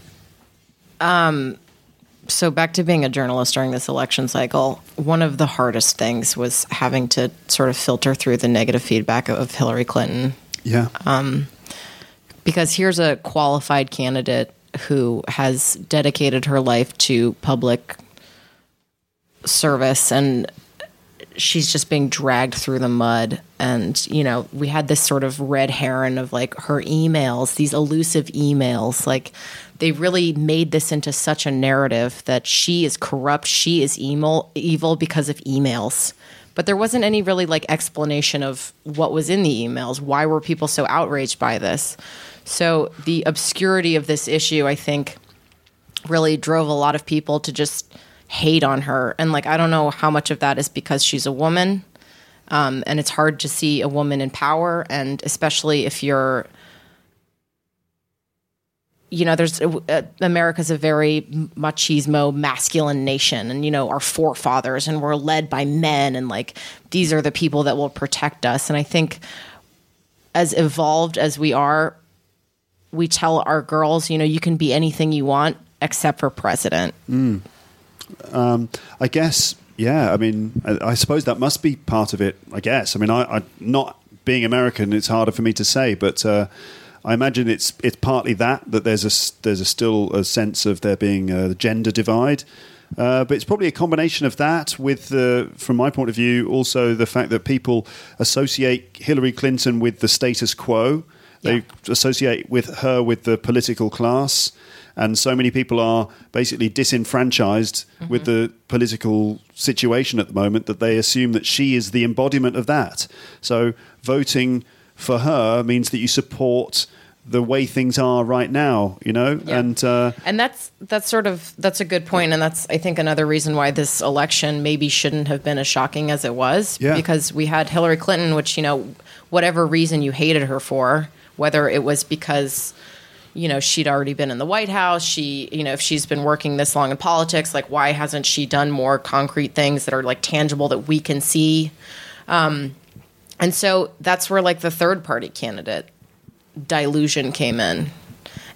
Um, so back to being a journalist during this election cycle, one of the hardest things was having to sort of filter through the negative feedback of Hillary Clinton. Yeah. Um, because here's a qualified candidate who has dedicated her life to public service, and she's just being dragged through the mud. And, you know, we had this sort of red herring of like her emails, these elusive emails, like they really made this into such a narrative that she is corrupt, she is evil, evil because of emails. But there wasn't any really like explanation of what was in the emails. Why were people so outraged by this? So the obscurity of this issue, I think, really drove a lot of people to just hate on her. And like, I don't know how much of that is because she's a woman. Um, and it's hard to see a woman in power. And especially if you're, you know, there's uh, America's a very machismo, masculine nation, and, you know, our forefathers, and we're led by men, and like these are the people that will protect us. And I think as evolved as we are, we tell our girls, you know, you can be anything you want except for president. Mm. Um, I guess, yeah, I mean, I, I suppose that must be part of it, I guess. I mean, I, I not being American, it's harder for me to say, but uh, I imagine it's it's partly that, that there's a, there's a still a sense of there being a gender divide. Uh, but it's probably a combination of that with, uh, from my point of view, also the fact that people associate Hillary Clinton with the status quo. They yeah. associate with her with the political class. And so many people are basically disenfranchised mm-hmm. with the political situation at the moment that they assume that she is the embodiment of that. So voting for her means that you support the way things are right now, you know, yeah. and uh, and that's that's sort of that's a good point, and that's I think another reason why this election maybe shouldn't have been as shocking as it was, yeah. because we had Hillary Clinton, which, you know, whatever reason you hated her for, whether it was because, you know, she'd already been in the White House, she, you know, if she's been working this long in politics, like why hasn't she done more concrete things that are like tangible that we can see? Um, and so that's where like the third party candidate delusion came in.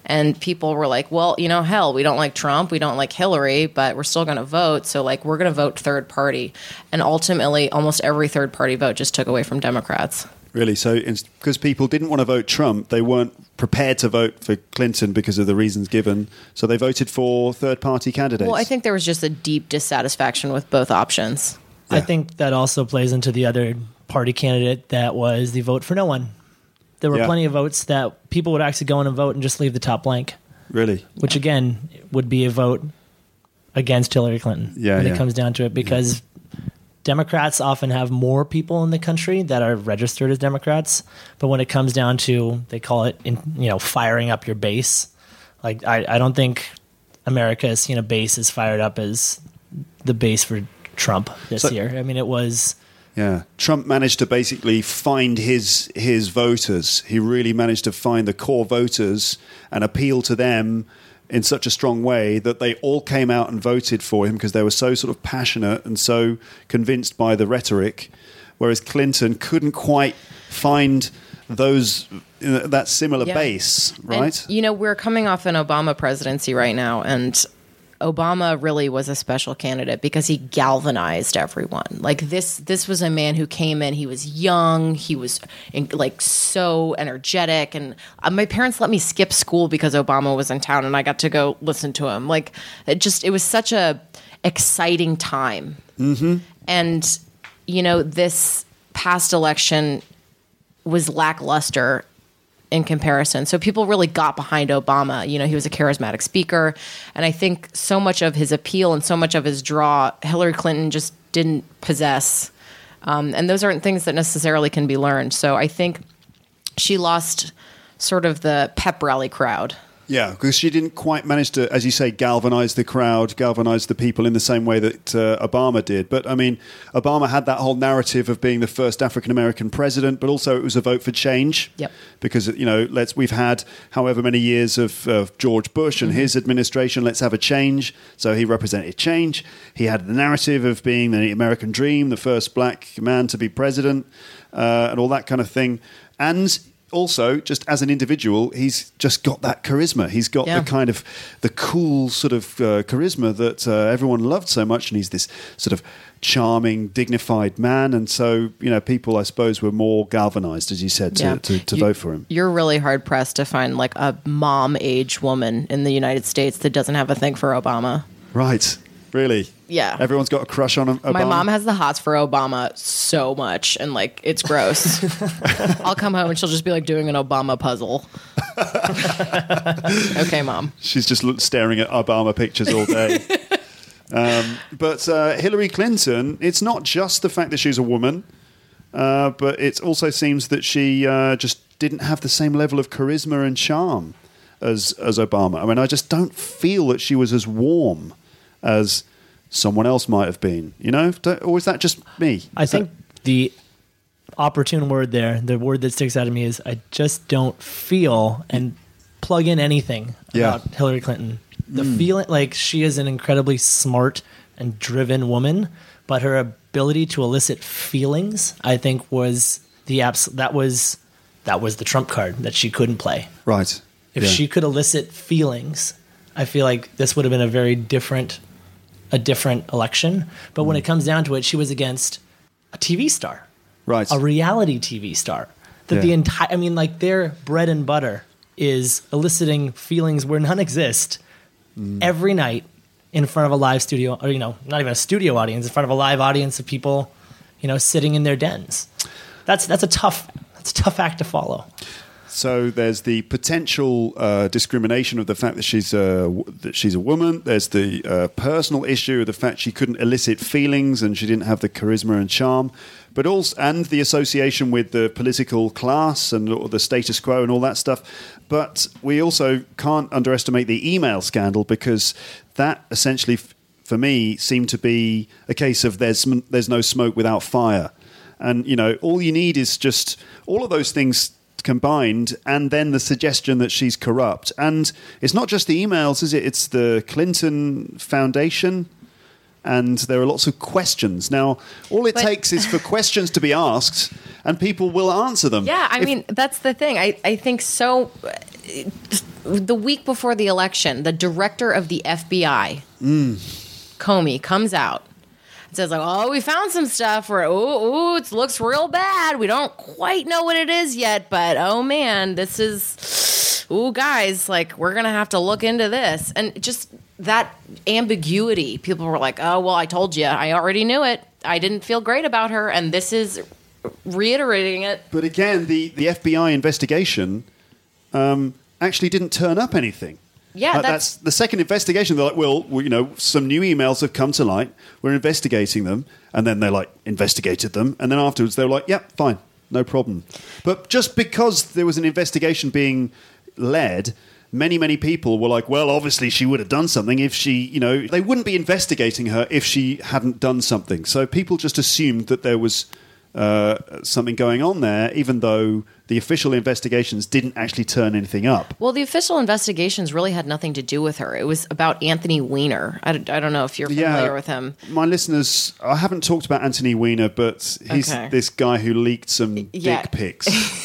And people were like, well, you know, hell, we don't like Trump, we don't like Hillary, but we're still going to vote. So, like, we're going to vote third party. And ultimately, almost every third party vote just took away from Democrats. Really? So because people didn't want to vote Trump, they weren't prepared to vote for Clinton because of the reasons given. So they voted for third-party candidates. Well, I think there was just a deep dissatisfaction with both options. Yeah. I think that also plays into the other party candidate that was the vote for no one. There were yeah. plenty of votes that people would actually go in and vote and just leave the top blank. Really? Which, again, would be a vote against Hillary Clinton yeah, when yeah. it comes down to it, because yeah. Democrats often have more people in the country that are registered as Democrats. But when it comes down to, they call it, in, you know, firing up your base. Like, I, I don't think America has seen a base as fired up as the base for Trump this so, year. I mean, it was... Yeah, Trump managed to basically find his his voters. He really managed to find the core voters and appeal to them in such a strong way that they all came out and voted for him because they were so sort of passionate and so convinced by the rhetoric, whereas Clinton couldn't quite find those that similar yeah. base, right? And, you know, we're coming off an Obama presidency right now, and Obama really was a special candidate because he galvanized everyone. Like this, this was a man who came in. He was young. He was in, like so energetic. And uh, my parents let me skip school because Obama was in town, and I got to go listen to him. Like it just, it was such a exciting time. Mm-hmm. And you know, this past election was lackluster in comparison. So people really got behind Obama. You know, he was a charismatic speaker. And I think so much of his appeal and so much of his draw, Hillary Clinton just didn't possess. Um, and those aren't things that necessarily can be learned. So I think she lost sort of the pep rally crowd. Yeah, because she didn't quite manage to, as you say, galvanize the crowd, galvanize the people in the same way that uh, Obama did. But, I mean, Obama had that whole narrative of being the first African-American president, but also it was a vote for change. Yep. Because, you know, let's we've had however many years of uh, George Bush and mm-hmm. his administration, let's have a change. So he represented change. He had the narrative of being the American dream, the first black man to be president, uh, and all that kind of thing. And also, just as an individual, he's just got that charisma. He's got yeah. the kind of the cool sort of uh, charisma that uh, everyone loved so much, and he's this sort of charming, dignified man. And so, you know, people, I suppose, were more galvanized, as you said, to, yeah. to, to you, vote for him. You're really hard pressed to find like a mom-age woman in the United States that doesn't have a thing for Obama. Right. Really? Yeah. Everyone's got a crush on Obama? My mom has the hots for Obama so much, and, like, it's gross. I'll come home and she'll just be, like, doing an Obama puzzle. Okay, Mom. She's just staring at Obama pictures all day. um, but uh, Hillary Clinton, it's not just the fact that she's a woman, uh, but it also seems that she uh, just didn't have the same level of charisma and charm as, as Obama. I mean, I just don't feel that she was as warm as someone else might have been, you know? Or is that just me? I is think that... the opportune word there, the word that sticks out to me is I just don't feel and plug in anything yeah. about Hillary Clinton. The mm. feeling, like she is an incredibly smart and driven woman, but her ability to elicit feelings, I think, was the abs- that was that was the trump card that she couldn't play. Right. If yeah. she could elicit feelings, I feel like this would have been a very different a different election. But mm. when it comes down to it, she was against a T V star. Right. A reality T V star. That yeah. the entire, I mean, like their bread and butter is eliciting feelings where none exist mm. every night in front of a live studio, or, you know, not even a studio audience, in front of a live audience of people, you know, sitting in their dens. That's, that's a tough, that's a tough act to follow. So there's the potential uh, discrimination of the fact that she's a, w- that she's a woman. There's the uh, personal issue of the fact she couldn't elicit feelings and she didn't have the charisma and charm, but also and the association with the political class and the status quo and all that stuff. But we also can't underestimate the email scandal, because that essentially, f- for me, seemed to be a case of there's there's no smoke without fire, and you know all you need is just all of those things combined, and then the suggestion that she's corrupt. And it's not just the emails, is it? It's the Clinton Foundation, and there are lots of questions. Now, all it but, takes is for questions to be asked, and people will answer them. Yeah, I if, mean, that's the thing. I, I think so... the week before the election, the director of the F B I, mm. Comey, comes out and says, like, oh, we found some stuff where, ooh, ooh, it looks real bad. We don't quite know what it is yet, but, oh, man, this is, ooh, guys, like, we're going to have to look into this. And just that ambiguity, people were like, oh, well, I told you. I already knew it. I didn't feel great about her, and this is reiterating it. But again, the, the F B I investigation um, actually didn't turn up anything. Yeah, uh, that's, that's the second investigation. They're like, well, we, you know, some new emails have come to light. We're investigating them. And then they like investigated them. And then afterwards they were like, yeah, fine, no problem. But just because there was an investigation being led, many, many people were like, well, obviously she would have done something if she, you know, they wouldn't be investigating her if she hadn't done something. So people just assumed that there was uh, something going on there, even though the official investigations didn't actually turn anything up. Well, the official investigations really had nothing to do with her. It was about Anthony Weiner. I, I don't know if you're familiar yeah, with him. My listeners, I haven't talked about Anthony Weiner, but he's okay. this guy who leaked some yeah. dick pics.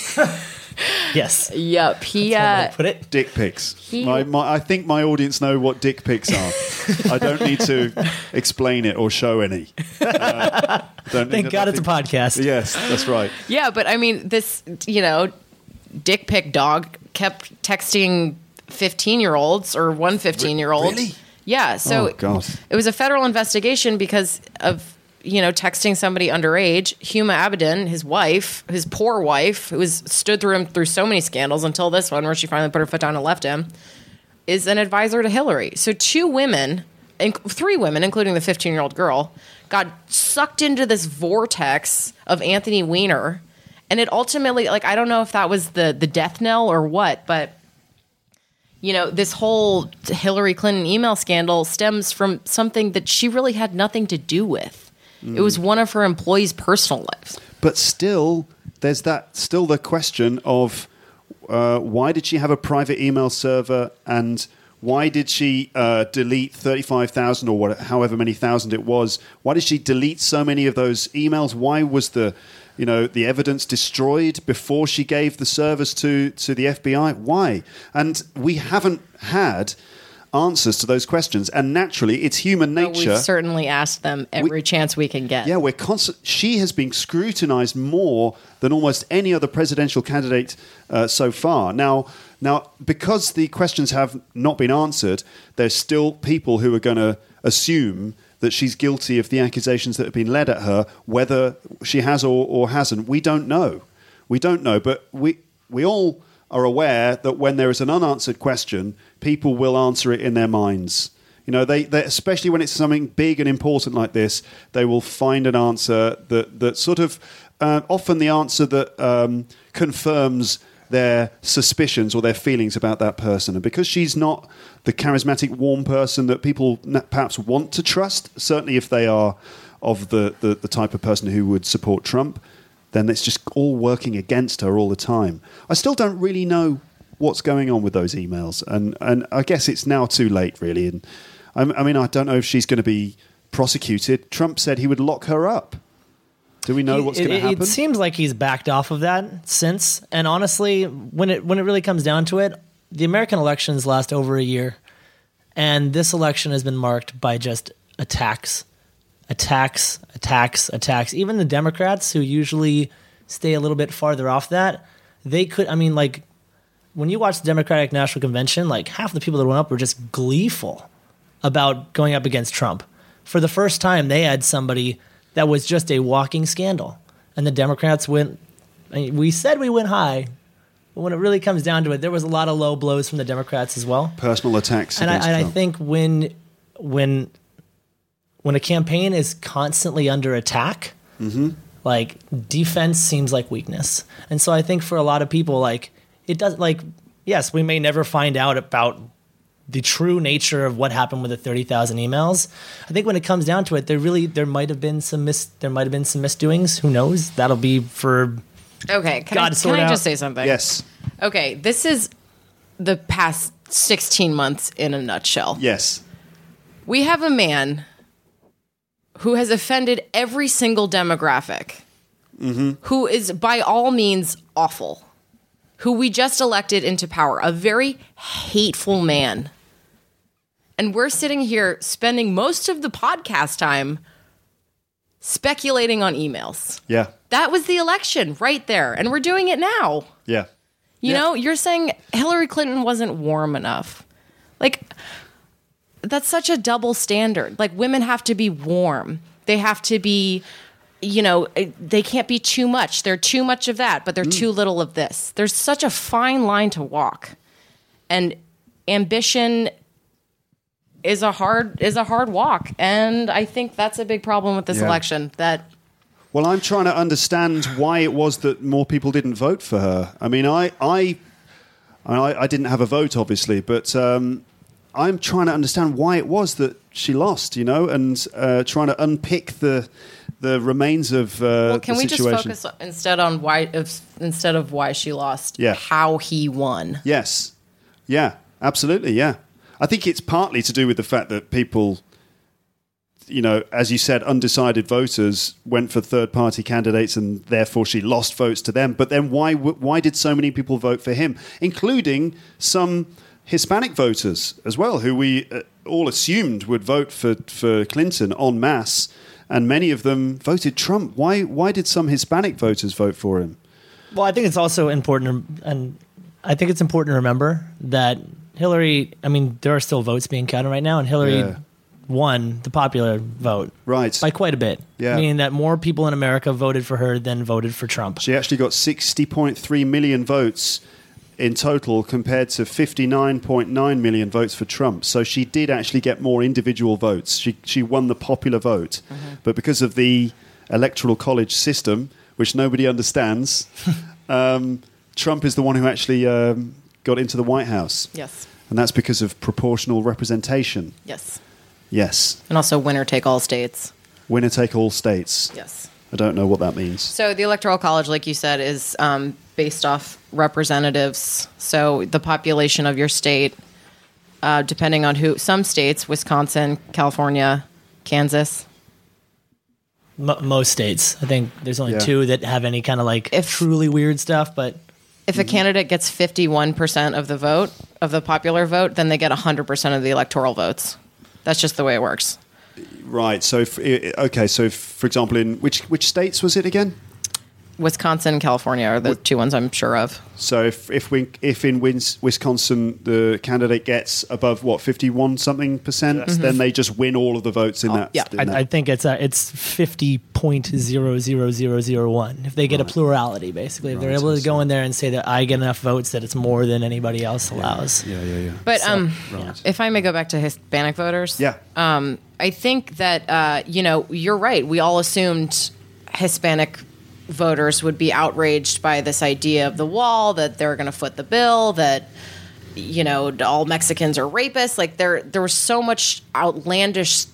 Yes. Yep. He uh, put it. Dick pics. He, my, my, I think my audience know what dick pics are. I don't need to explain it or show any. Uh, don't Thank need, God think, it's a podcast. Yes, that's right. Yeah, but I mean, this, you know, dick pic dog kept texting fifteen-year-olds or one fifteen-year-old. Really? Yeah. So oh, God. It was a federal investigation because of, you know, texting somebody underage. Huma Abedin, his wife, his poor wife, who was stood through him through so many scandals until this one where she finally put her foot down and left him, is an advisor to Hillary. So two women, three women, including the fifteen-year-old girl, got sucked into this vortex of Anthony Weiner. And it ultimately, like, I don't know if that was the, the death knell or what, but, you know, this whole Hillary Clinton email scandal stems from something that she really had nothing to do with. It was one of her employees' personal lives. But still, there's that still the question of uh, why did she have a private email server, and why did she uh, delete thirty-five thousand or what, however many thousand it was? Why did she delete so many of those emails? Why was the, you know, the evidence destroyed before she gave the servers to, to the F B I? Why? And we haven't had answers to those questions, and naturally it's human nature. We've certainly asked them every we, chance we can get. Yeah, we're constant. She has been scrutinized more than almost any other presidential candidate uh, so far. Now, now, because the questions have not been answered, there's still people who are going to assume that she's guilty of the accusations that have been led at her, whether she has or, or hasn't. We don't know. We don't know, but we we all are aware that when there is an unanswered question, people will answer it in their minds. You know, they, they especially when it's something big and important like this, they will find an answer that, that sort of, uh, often the answer that um, confirms their suspicions or their feelings about that person. And because she's not the charismatic, warm person that people perhaps want to trust, certainly if they are of the, the, the type of person who would support Trump, then it's just all working against her all the time. I still don't really know what's going on with those emails, and, and I guess it's now too late, really. And I, I mean, I don't know if she's going to be prosecuted. Trump said he would lock her up. Do we know what's going to happen? It seems like he's backed off of that since. And honestly, when it when it really comes down to it, the American elections last over a year, and this election has been marked by just attacks. Attacks, attacks, attacks. Even the Democrats, who usually stay a little bit farther off that, they could, I mean, like, when you watch the Democratic National Convention, like, half the people that went up were just gleeful about going up against Trump. For the first time, they had somebody that was just a walking scandal. And the Democrats went, I mean, we said we went high, but when it really comes down to it, there was a lot of low blows from the Democrats as well. Personal attacks and against I, and Trump. I think when, when, when a campaign is constantly under attack, mm-hmm. like, defense seems like weakness. And so I think for a lot of people, like, it does, like, yes, we may never find out about the true nature of what happened with the thirty thousand emails. I think when it comes down to it, there really, there might have been some mis, there might have been some misdoings. Who knows? That'll be for Okay, can God I, to sort can I out. just say something? Yes. Okay, this is the past sixteen months in a nutshell. Yes. We have a man who has offended every single demographic, mm-hmm. who is by all means awful, who we just elected into power, a very hateful man. And we're sitting here spending most of the podcast time speculating on emails. Yeah. That was the election right there. And we're doing it now. Yeah. You Yeah. know, you're saying Hillary Clinton wasn't warm enough. Like, that's such a double standard. Like, women have to be warm. They have to be, you know, they can't be too much. They're too much of that, but they're too little of this. There's such a fine line to walk. And ambition is a hard is a hard walk. And I think that's a big problem with this Yeah. election. That Well, I'm trying to understand why it was that more people didn't vote for her. I mean, I I, I, I didn't have a vote, obviously, but um, I'm trying to understand why it was that she lost, you know, and uh, trying to unpick the the remains of uh, well, can the we just situation. focus instead on why if, instead of why she lost, Yeah. how he won? Yes. Yeah, absolutely, yeah. I think it's partly to do with the fact that people, you know, as you said, undecided voters went for third-party candidates and therefore she lost votes to them. But then why why did so many people vote for him, including some Hispanic voters as well, who we uh, all assumed would vote for, for Clinton en masse, and many of them voted Trump. Why why did some Hispanic voters vote for him? Well, I think it's also important, to, and I think it's important to remember that Hillary, I mean, there are still votes being counted right now, and Hillary Yeah. won the popular vote. Right. By quite a bit. Yeah. Meaning that more people in America voted for her than voted for Trump. She actually got sixty point three million votes in total compared to fifty-nine point nine million votes for Trump. So she did actually get more individual votes. She she won the popular vote. Mm-hmm. But because of the electoral college system, which nobody understands, um, Trump is the one who actually um, got into the White House. Yes. And that's because of proportional representation. Yes. Yes. And also winner take all states. Winner take all states. Yes. I don't know what that means. So the Electoral College, like you said, is um, based off representatives. So the population of your state, uh, depending on who, some states, Wisconsin, California, Kansas. M- most states. I think there's only Yeah. two that have any kind of like If- truly weird stuff, but If a candidate gets fifty-one percent of the vote, of the popular vote, then they get one hundred percent of the electoral votes. That's just the way it works. Right. So, if, okay. So, if, for example, in which which states was it again? Wisconsin and California are the two ones I'm sure of. So, if if we if in Wins, Wisconsin the candidate gets above what fifty-one something percent, then they just win all of the votes in that. yeah. in I, that. I think it's uh, it's fifty point zero zero zero zero one. If they get a plurality, basically, if they're Right, able I to go see. in there and say that I get enough votes that it's more than anybody else allows. yeah, yeah, yeah. But um, right. if I may go back to Hispanic voters, Yeah. um, I think that uh, you know you're right. We all assumed Hispanic voters would be outraged by this idea of the wall, that they're going to foot the bill, that you know all Mexicans are rapists. Like there, there was so much outlandish,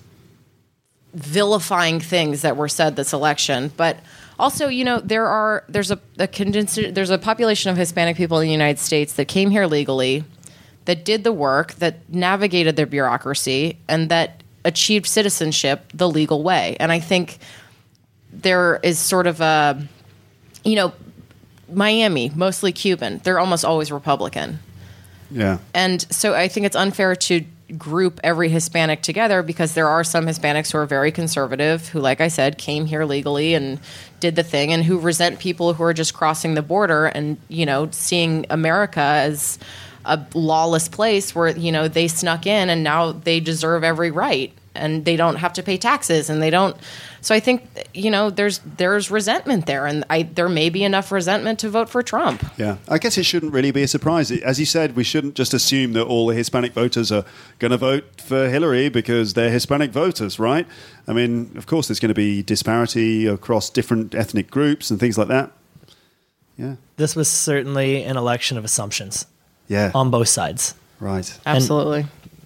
vilifying things that were said this election, but. Also, you know, there are there's a, a condensed, there's a population of Hispanic people in the United States that came here legally, that did the work, that navigated their bureaucracy, and that achieved citizenship the legal way. And I think there is sort of a, you know, Miami, mostly Cuban. They're almost always Republican. Yeah. And so I think it's unfair to group every Hispanic together because there are some Hispanics who are very conservative who, like I said, came here legally and did the thing and who resent people who are just crossing the border and, you know, seeing America as a lawless place where, you know, they snuck in and now they deserve every right and they don't have to pay taxes and they don't. So I think, you know, there's there's resentment there, and I there may be enough resentment to vote for Trump. Yeah, I guess it shouldn't really be a surprise. As you said, we shouldn't just assume that all the Hispanic voters are going to vote for Hillary because they're Hispanic voters, right? I mean, of course, there's going to be disparity across different ethnic groups and things like that. Yeah. This was certainly an election of assumptions Yeah. on both sides. Right. Absolutely.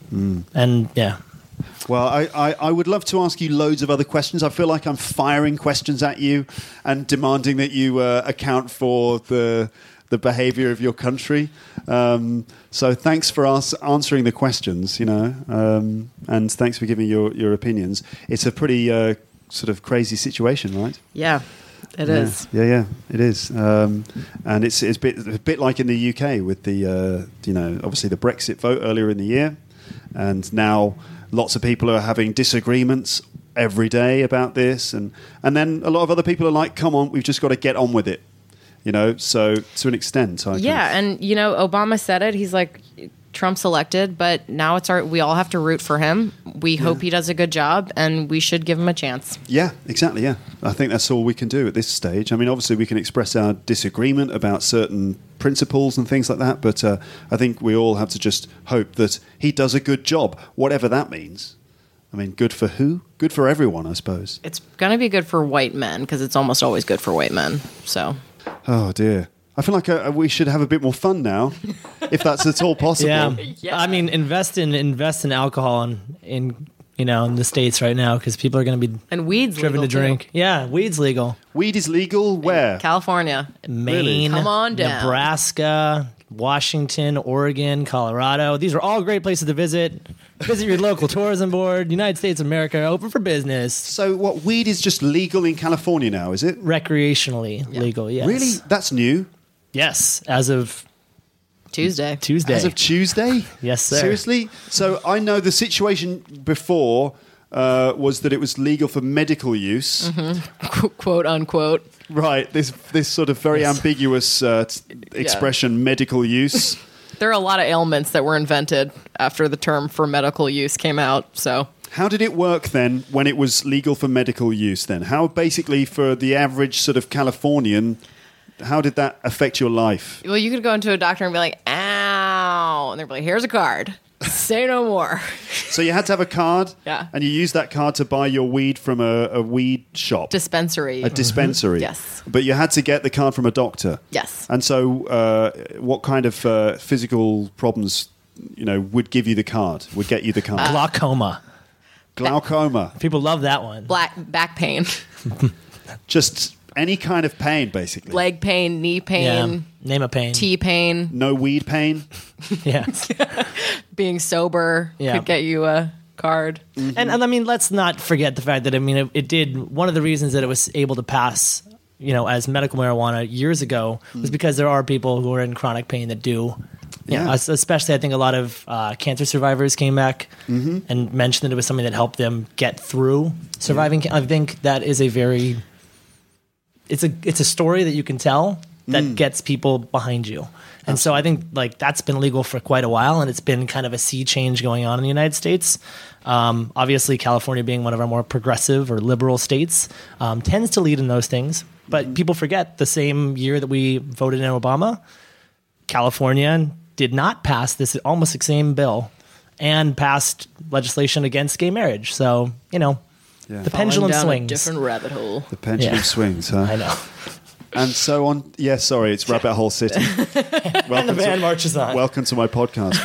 And yeah, Well, I, I, I would love to ask you loads of other questions. I feel like I'm firing questions at you and demanding that you uh, account for the the behaviour of your country. Um, so thanks for us answering the questions, you know, um, and thanks for giving your, your opinions. It's a pretty uh, sort of crazy situation, right? Yeah. It yeah. is. Yeah, yeah, it is. Um, and it's it's a bit, a bit like in the U K with the, uh, you know, obviously the Brexit vote earlier in the year. And now lots of people are having disagreements every day about this. And, and then a lot of other people are like, come on, we've just got to get on with it. You know, so to an extent. I Yeah, kind of, and, you know, Obama said it. He's like, Trump's elected, but now it's our, we all have to root for him. We hope he does a good job, and we should give him a chance. Yeah, exactly, yeah. I think that's all we can do at this stage. I mean, obviously we can express our disagreement about certain principles and things like that, but uh, I think we all have to just hope that he does a good job, whatever that means. I mean, good for who? Good for everyone, I suppose. It's going to be good for white men, because it's almost always good for white men, so... Oh, dear. I feel like uh, we should have a bit more fun now, if that's at all possible. Yeah. Yeah. I mean, invest in invest in alcohol in, in you know in the States right now because people are going to be And weed's driven legal, to drink. too. Yeah, weed's legal. Weed is legal where? California. Maine, Come on down. Nebraska, Washington, Oregon, Colorado. These are all great places to visit. Visit your local tourism board. United States of America are open for business. So what, weed is just legal in California now, is it? Recreationally legal, yes. Really? That's new? Yes, as of Tuesday. Tuesday. As of Tuesday? Yes, sir. Seriously? So I know the situation before uh, was that it was legal for medical use. Qu- quote unquote. Right, this this sort of very Yes. ambiguous uh, t- expression, medical use. There are a lot of ailments that were invented after the term for medical use came out, so... How did it work then when it was legal for medical use then? How basically for the average sort of Californian, how did that affect your life? Well, you could go into a doctor and be like, ow, and they'd be like, here's a card. Say no more. So you had to have a card, Yeah. and you used that card to buy your weed from a, a weed shop, Dispensary. a dispensary. Yes. But you had to get the card from a doctor. Yes. And so, uh, what kind of uh, physical problems, you know, would give you the card? Would get you the card? Glaucoma. Glaucoma. People love that one. Black back pain, Just any kind of pain, basically. leg pain, knee Yeah. pain, Name a pain. T pain, No weed pain. Yeah. being sober Yeah. could get you a card. And, and I mean, let's not forget the fact that, I mean, it, it did, one of the reasons that it was able to pass, you know, as medical marijuana years ago was because there are people who are in chronic pain that do. You know, Yeah. es- especially, I think a lot of uh, cancer survivors came back and mentioned that it was something that helped them get through surviving. ca- I think that is a very, it's a it's a story that you can tell that gets people behind you. And so I think like that's been legal for quite a while, and it's been kind of a sea change going on in the United States. Um, obviously, California being one of our more progressive or liberal states um, tends to lead in those things. But people forget the same year that we voted in Obama, California did not pass this almost the same bill and passed legislation against gay marriage. So, you know, Yeah. the pendulum Down a swings. different rabbit hole. The pendulum Yeah. swings, huh? I know. And so on. Yeah, sorry, it's Rabbit Hole City. And the welcome, band to, marches on. welcome to my podcast.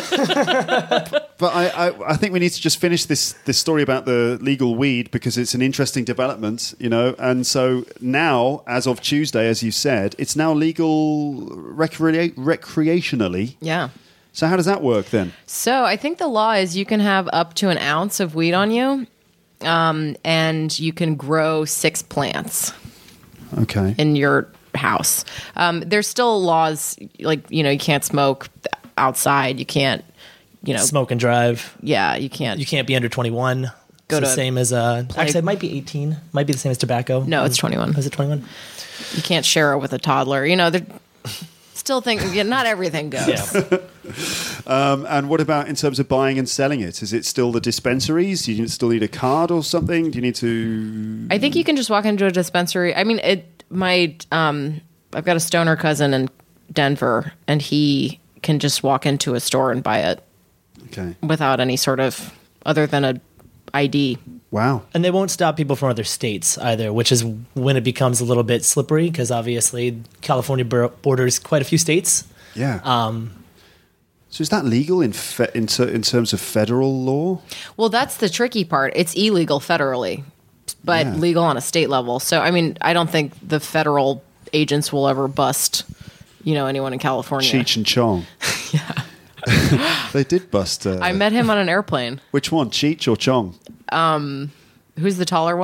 But, but I, I, I think we need to just finish this this story about the legal weed because it's an interesting development, you know. And so now, as of Tuesday, as you said, it's now legal recrea- recreationally. Yeah. So how does that work then? So I think the law is you can have up to an ounce of weed on you, um, and you can grow six plants Okay. in your house. Um, there's still laws like, you know, you can't smoke outside. You can't, you know, Smoke and drive. yeah, you can't. You can't be under twenty-one. Go It's the to same as uh play- actually it might be eighteen. Might be the same as tobacco. No, it's twenty-one. Is it twenty-one? You can't share it with a toddler. You know, they're still think yeah, not everything goes. Yeah. Um, and what about in terms of buying and selling it? Is it still the dispensaries? Do you still need a card or something? Do you need to... I think you can just walk into a dispensary. I mean, it. My um, I've got a stoner cousin in Denver, and he can just walk into a store and buy it Okay. without any sort of other than a I D. Wow. And they won't stop people from other states either, which is when it becomes a little bit slippery because obviously California bor- borders quite a few states. Yeah. Um, So is that legal in fe- in, ter- in terms of federal law? Well, that's the tricky part. It's illegal federally, but Yeah. legal on a state level. So, I mean, I don't think the federal agents will ever bust, you know, anyone in California. Cheech and Chong. yeah. They did bust. Uh, I met him on an airplane. which one, Cheech or Chong? Who's the taller one?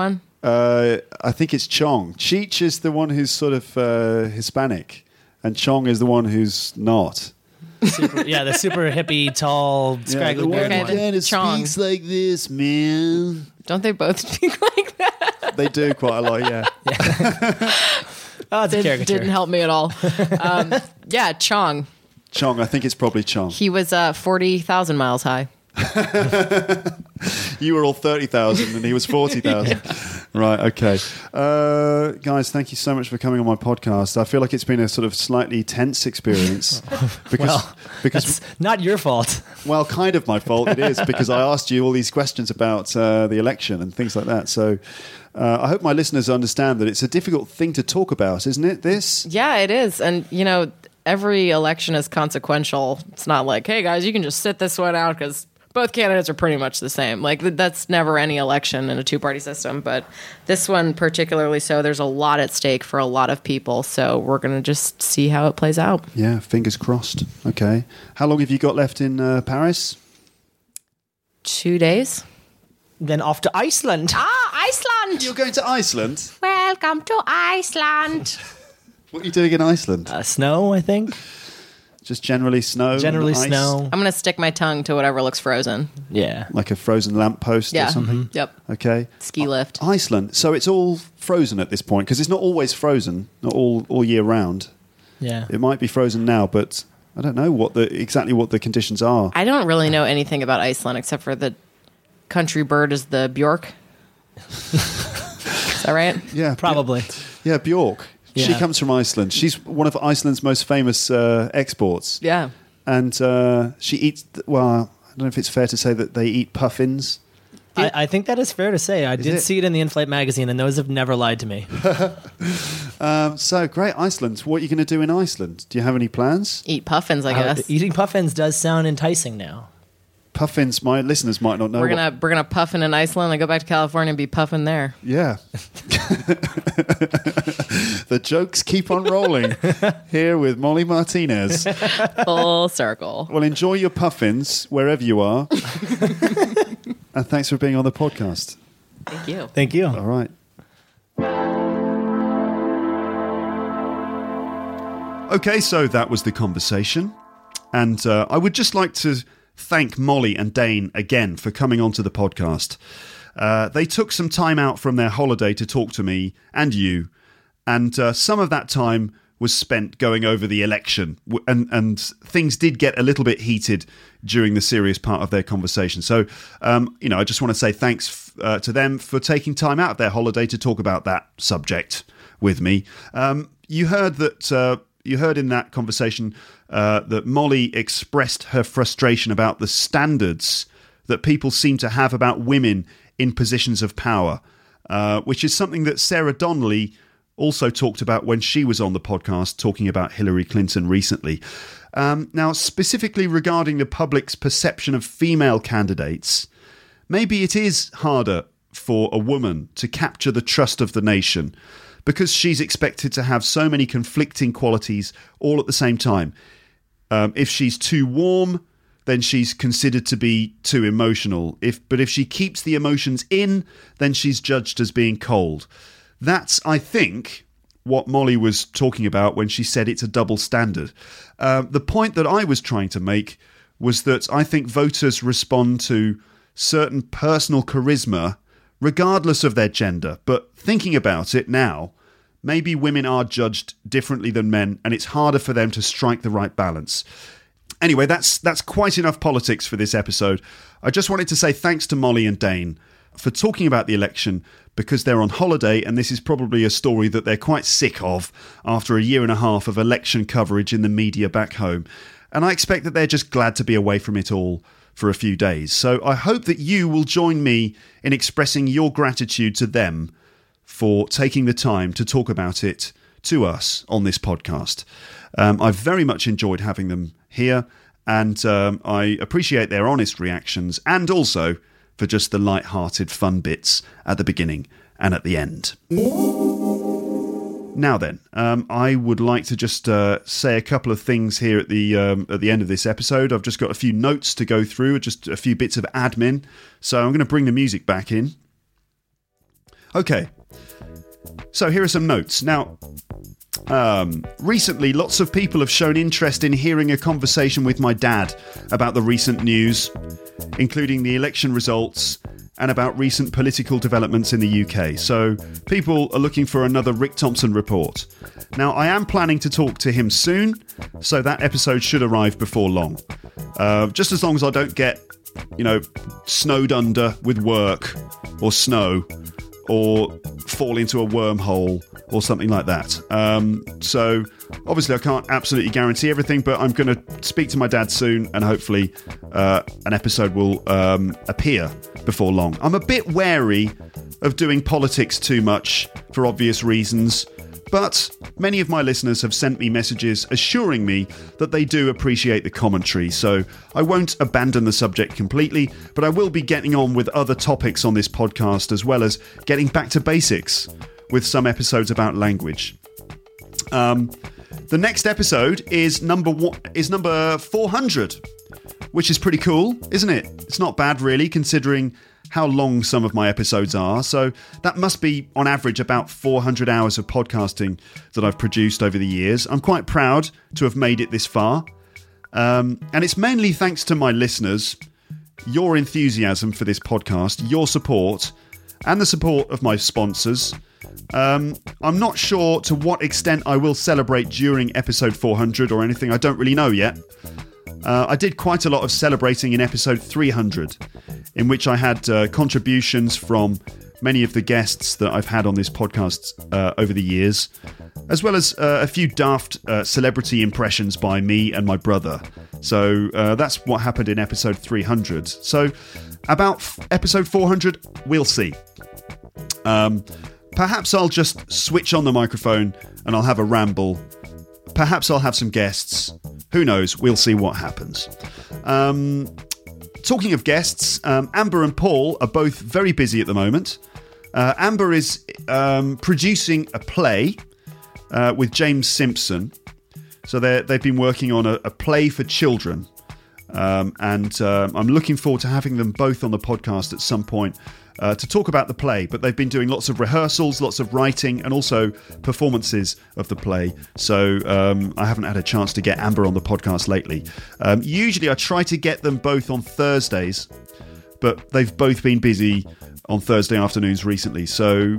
Uh, I think it's Chong. Cheech is the one who's sort of uh, Hispanic, and Chong is the one who's not. Super, yeah, the super hippie, tall, scraggly yeah, beard Okay, one. then- kind of Chong. speaks like this, man. Don't they both speak like that? They do quite a lot, yeah. Oh, it's a Did, caricature. didn't help me at all. Um, yeah, Chong. Chong, I think it's probably Chong. He was uh, forty thousand miles high. You were all thirty thousand and he was forty thousand. Right, okay. Uh, guys, thank you so much for coming on my podcast. I feel like it's been a sort of slightly tense experience. Because, Well, because That's not your fault. well, kind of my fault it is, because I asked you all these questions about uh, the election and things like that. So uh, I hope my listeners understand that it's a difficult thing to talk about, isn't it, this? Yeah, it is. And, you know, every election is consequential. It's not like, hey, guys, you can just sit this one out because both candidates are pretty much the same. Like, th- that's never any election in a two-party system. But this one particularly so. There's a lot at stake for a lot of people. So we're going to just see how it plays out. Yeah, fingers crossed. Okay. How long have you got left in uh, Paris? Two days. Then off to Iceland. Ah, Iceland! You're going to Iceland? Welcome to Iceland. What are you doing in Iceland? Uh, snow, I think. Just generally snow? Generally and ice? snow. I'm going to stick my tongue to whatever looks frozen. Yeah. Like a frozen lamppost Yeah. or something? Yep. Okay. Ski lift. Iceland. So it's all frozen at this point, because it's not always frozen, not all, all year round. Yeah. It might be frozen now, but I don't know what the exactly what the conditions are. I don't really know anything about Iceland except for the country bird is the Bjork. Is that right? Yeah, Probably. Yeah, Bjork. She Yeah. comes from Iceland. She's one of Iceland's most famous uh, exports. Yeah. And uh, she eats, well, I don't know if it's fair to say that they eat puffins. I, I think that is fair to say. I did it? see it in the In-Flight magazine, and those have never lied to me. Um, so, great, Iceland. What are you going to do in Iceland? Do you have any plans? Eat puffins, I Uh, guess. eating puffins does sound enticing now. Puffins, my listeners might not know. We're what- gonna we're gonna puffin in Iceland and go back to California and be puffin there. Yeah. The jokes keep on rolling here with Molly Martinez. Full circle. Well, enjoy your puffins wherever you are. And thanks for being on the podcast. Thank you. Thank you. All right. Okay, so that was the conversation. And uh, I would just like to thank Molly and Dane again for coming onto the podcast. Uh, they took some time out from their holiday to talk to me and you, and uh, some of that time was spent going over the election, W- and, and things did get a little bit heated during the serious part of their conversation. So, um, you know, I just want to say thanks f- uh, to them for taking time out of their holiday to talk about that subject with me. Um, you heard that... Uh, You heard in that conversation uh, that Molly expressed her frustration about the standards that people seem to have about women in positions of power, uh, which is something that Sarah Donnelly also talked about when she was on the podcast talking about Hillary Clinton recently. Um, now, specifically regarding the public's perception of female candidates, maybe it is harder for a woman to capture the trust of the nation, because she's expected to have so many conflicting qualities all at the same time. Um, if she's too warm, then she's considered to be too emotional. If But if she keeps the emotions in, then she's judged as being cold. That's, I think, what Molly was talking about when she said it's a double standard. Uh, the point that I was trying to make was that I think voters respond to certain personal charisma regardless of their gender. But thinking about it now, maybe women are judged differently than men, and it's harder for them to strike the right balance. Anyway, that's that's quite enough politics for this episode. I just wanted to say thanks to Molly and Dane for talking about the election, because they're on holiday, and this is probably a story that they're quite sick of after a year and a half of election coverage in the media back home. And I expect that they're just glad to be away from it all for a few days. So I hope that you will join me in expressing your gratitude to them for taking the time to talk about it to us on this podcast. Um, I've very much enjoyed having them here, and um, I appreciate their honest reactions, and also for just the light-hearted fun bits at the beginning and at the end. Now then, um, I would like to just uh, say a couple of things here at the um, at the end of this episode. I've just got a few notes to go through, just a few bits of admin. So I'm going to bring the music back in. Okay, so here are some notes. Now, um, recently, lots of people have shown interest in hearing a conversation with my dad about the recent news, including the election results and about recent political developments in the U K. So people are looking for another Rick Thompson report. Now, I am planning to talk to him soon, so that episode should arrive before long. Uh, just as long as I don't get, you know, snowed under with work or snow or fall into a wormhole or something like that. Um, so obviously I can't absolutely guarantee everything, but I'm going to speak to my dad soon and hopefully uh, an episode will um, appear before long. I'm a bit wary of doing politics too much for obvious reasons, but many of my listeners have sent me messages assuring me that they do appreciate the commentary, so I won't abandon the subject completely, but I will be getting on with other topics on this podcast as well as getting back to basics with some episodes about language. Um, the next episode is number one, is number four hundred, which is pretty cool, isn't it? It's not bad really, considering how long some of my episodes are. So that must be, on average, about four hundred hours of podcasting that I've produced over the years. I'm quite proud to have made it this far. Um, and it's mainly thanks to my listeners, your enthusiasm for this podcast, your support, and the support of my sponsors. Um, I'm not sure to what extent I will celebrate during episode four hundred or anything. I don't really know yet. Uh, I did quite a lot of celebrating in episode three hundred, in which I had uh, contributions from many of the guests that I've had on this podcast uh, over the years, as well as uh, a few daft uh, celebrity impressions by me and my brother. So uh, that's what happened in episode three hundred. So about f- episode four hundred, we'll see. Um, perhaps I'll just switch on the microphone and I'll have a ramble. Perhaps I'll have some guests. Who knows? We'll see what happens. Um, talking of guests, um, Amber and Paul are both very busy at the moment. Uh, Amber is um, producing a play uh, with James Simpson. So they've been working on a, a play for children. Um, and uh, I'm looking forward to having them both on the podcast at some point uh, to talk about the play. But they've been doing lots of rehearsals, lots of writing, and also performances of the play. So um, I haven't had a chance to get Amber on the podcast lately. Um, usually I try to get them both on Thursdays, but they've both been busy on Thursday afternoons recently. So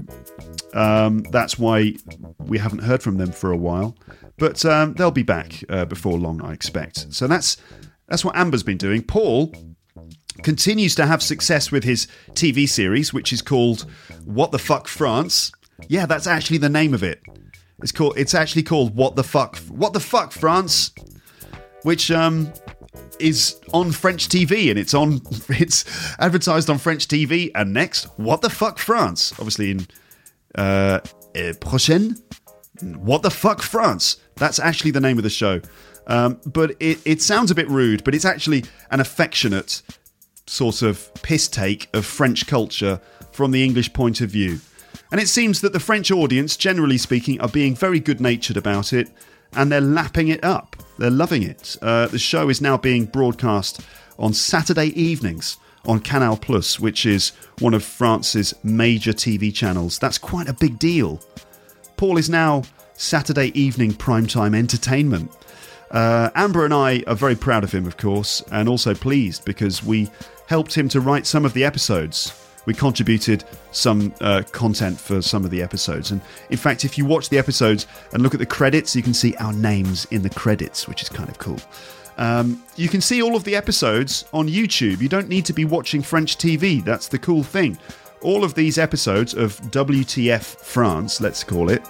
um, that's why we haven't heard from them for a while. But um, they'll be back uh, before long, I expect. So that's that's what Amber's been doing. Paul continues to have success with his T V series, which is called What the Fuck France. Yeah, that's actually the name of it. It's called. It's actually called What the Fuck. What the Fuck France, which um, is on French T V, and it's on. It's advertised on French T V. And next, What the Fuck France, obviously in uh, uh, prochaine. What the Fuck France. That's actually the name of the show. Um, but it, it sounds a bit rude, but it's actually an affectionate sort of piss take of French culture from the English point of view. And it seems that the French audience, generally speaking, are being very good-natured about it, and they're lapping it up. They're loving it. Uh, the show is now being broadcast on Saturday evenings on Canal Plus, which is one of France's major T V channels. That's quite a big deal. Paul is now Saturday evening primetime entertainment. Uh, Amber and I are very proud of him, of course, and also pleased because we helped him to write some of the episodes. We contributed some uh, content for some of the episodes. And in fact, if you watch the episodes and look at the credits, you can see our names in the credits, which is kind of cool. Um, you can see all of the episodes on YouTube. You don't need to be watching French T V. That's the cool thing. All of these episodes of W T F France, let's call it,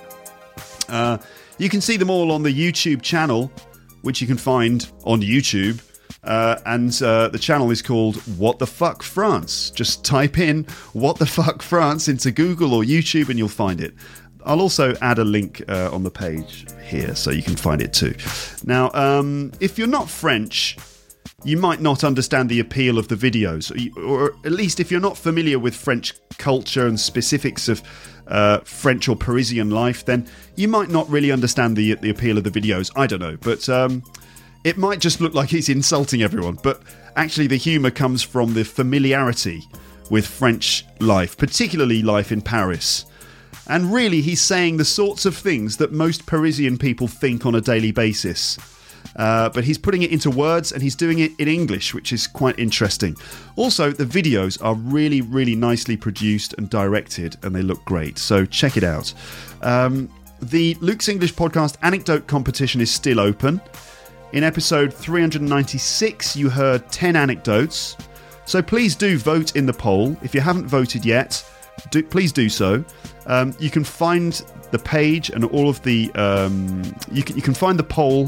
uh, you can see them all on the YouTube channel, which you can find on YouTube. Uh, and uh, the channel is called What the Fuck France. Just type in What the Fuck France into Google or YouTube and you'll find it. I'll also add a link uh, on the page here so you can find it too. Now, um, if you're not French, you might not understand the appeal of the videos, or at least if you're not familiar with French culture and specifics of uh, French or Parisian life, then you might not really understand the the appeal of the videos. I don't know, but um, it might just look like he's insulting everyone. But actually, the humour comes from the familiarity with French life, particularly life in Paris. And really, he's saying the sorts of things that most Parisian people think on a daily basis. Uh, but he's putting it into words and he's doing it in English, which is quite interesting. Also, the videos are really, really nicely produced and directed, and they look great. So check it out. Um, the Luke's English Podcast Anecdote Competition is still open. In episode three hundred ninety-six, you heard ten anecdotes. So please do vote in the poll. If you haven't voted yet, do, please do so. Um, you can find the page and all of the... Um, you can, you can find the poll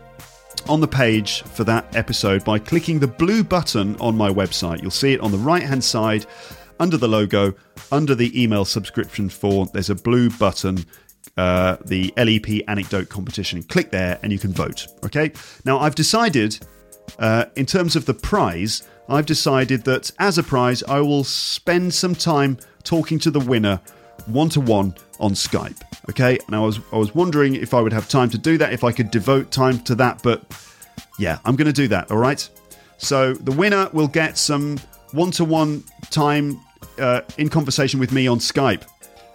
on the page for that episode by clicking the blue button on my website. You'll see it on the right-hand side, under the logo, under the email subscription form. There's a blue button, uh, the L E P Anecdote Competition. Click there and you can vote. Okay? Now, I've decided, uh, in terms of the prize... I've decided that as a prize, I will spend some time talking to the winner one-to-one on Skype. Okay, and I was I was wondering if I would have time to do that, if I could devote time to that, but yeah, I'm going to do that, all right? So the winner will get some one-to-one time uh, in conversation with me on Skype.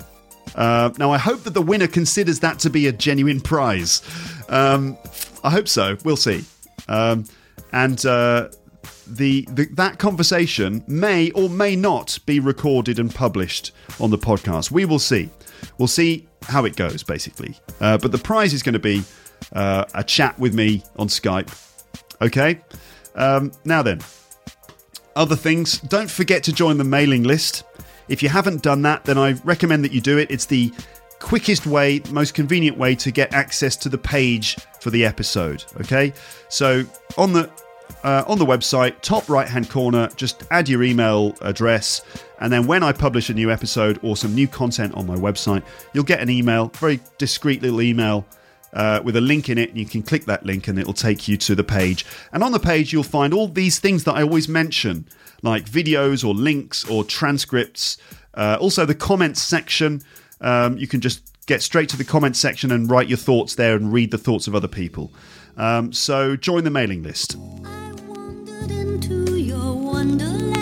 Uh, now, I hope that the winner considers that to be a genuine prize. Um, I hope so. We'll see. Um, and... Uh, The, the that conversation may or may not be recorded and published on the podcast. We will see. We'll see how it goes, basically. Uh, but the prize is going to be uh, a chat with me on Skype. Okay? Um, now then, other things. Don't forget to join the mailing list. If you haven't done that, then I recommend that you do it. It's the quickest way, most convenient way to get access to the page for the episode. Okay? So on the... Uh, on the website, top right-hand corner, just add your email address, and then when I publish a new episode or some new content on my website, you'll get an email, very discreet little email uh, with a link in it, and you can click that link and it'll take you to the page. And on the page, you'll find all these things that I always mention, like videos or links or transcripts. Uh, also, the comments section, um, you can just get straight to the comments section and write your thoughts there and read the thoughts of other people. Um, so join the mailing list. Into your wonderland.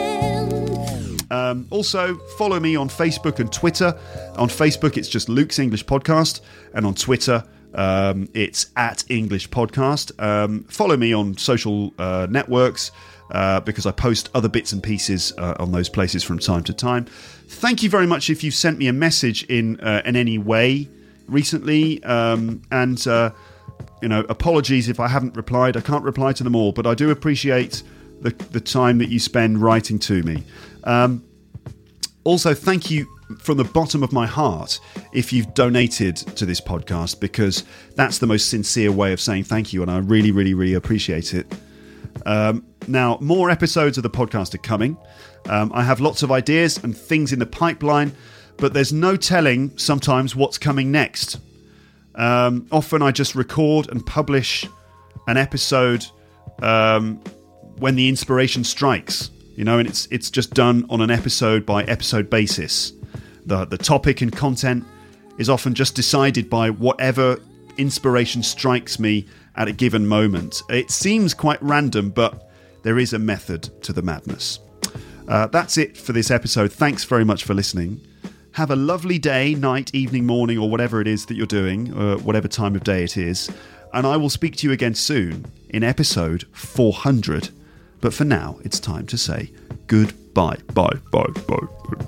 Um, also, follow me on Facebook and Twitter. On Facebook, it's just Luke's English Podcast, and on Twitter, um, it's at English Podcast. Um, follow me on social uh, networks uh, because I post other bits and pieces uh, on those places from time to time. Thank you very much if you've sent me a message in uh, in any way recently, um, and. Uh, You know, apologies if I haven't replied. I can't reply to them all, but I do appreciate the the time that you spend writing to me. Um, also, thank you from the bottom of my heart if you've donated to this podcast, because that's the most sincere way of saying thank you, and I really, really, really appreciate it. Um, now, more episodes of the podcast are coming. Um, I have lots of ideas and things in the pipeline, but there's no telling sometimes what's coming next. Um, often I just record and publish an episode um, when the inspiration strikes, you know, and it's it's just done on an episode by episode basis. The the topic and content is often just decided by whatever inspiration strikes me at a given moment. It seems quite random, but there is a method to the madness. Uh, that's it for this episode. Thanks very much for listening. Have a lovely day, night, evening, morning, or whatever it is that you're doing, uh, whatever time of day it is. And I will speak to you again soon in episode four hundred. But for now, it's time to say goodbye. Bye, bye, bye, bye.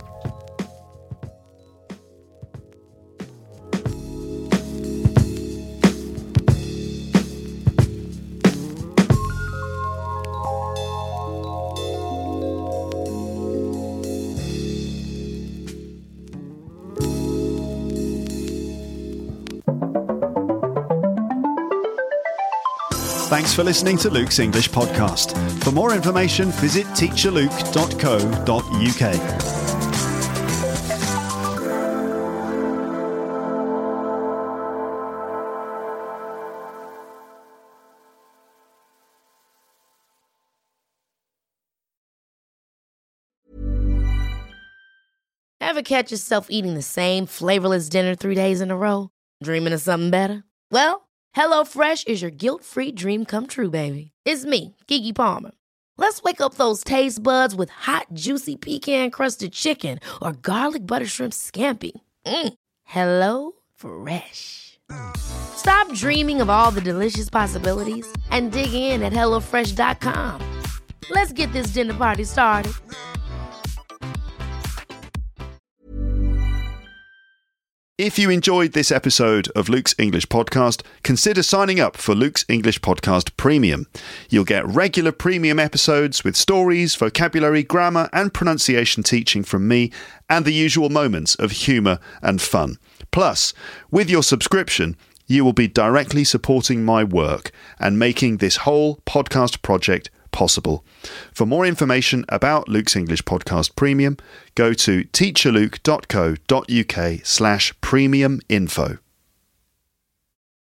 Thanks for listening to Luke's English Podcast. For more information, visit teacher luke dot co dot uk. Ever catch yourself eating the same flavorless dinner three days in a row? Dreaming of something better? Well, HelloFresh is your guilt-free dream come true, baby. It's me, Keke Palmer. Let's wake up those taste buds with hot, juicy pecan-crusted chicken or garlic butter shrimp scampi. Mm. Hello Fresh. Stop dreaming of all the delicious possibilities and dig in at hello fresh dot com. Let's get this dinner party started. If you enjoyed this episode of Luke's English Podcast, consider signing up for Luke's English Podcast Premium. You'll get regular premium episodes with stories, vocabulary, grammar, and pronunciation teaching from me, and the usual moments of humour and fun. Plus, with your subscription, you will be directly supporting my work and making this whole podcast project possible. For more information about Luke's English Podcast Premium, go to teacherluke dot co dot uk slash premium info.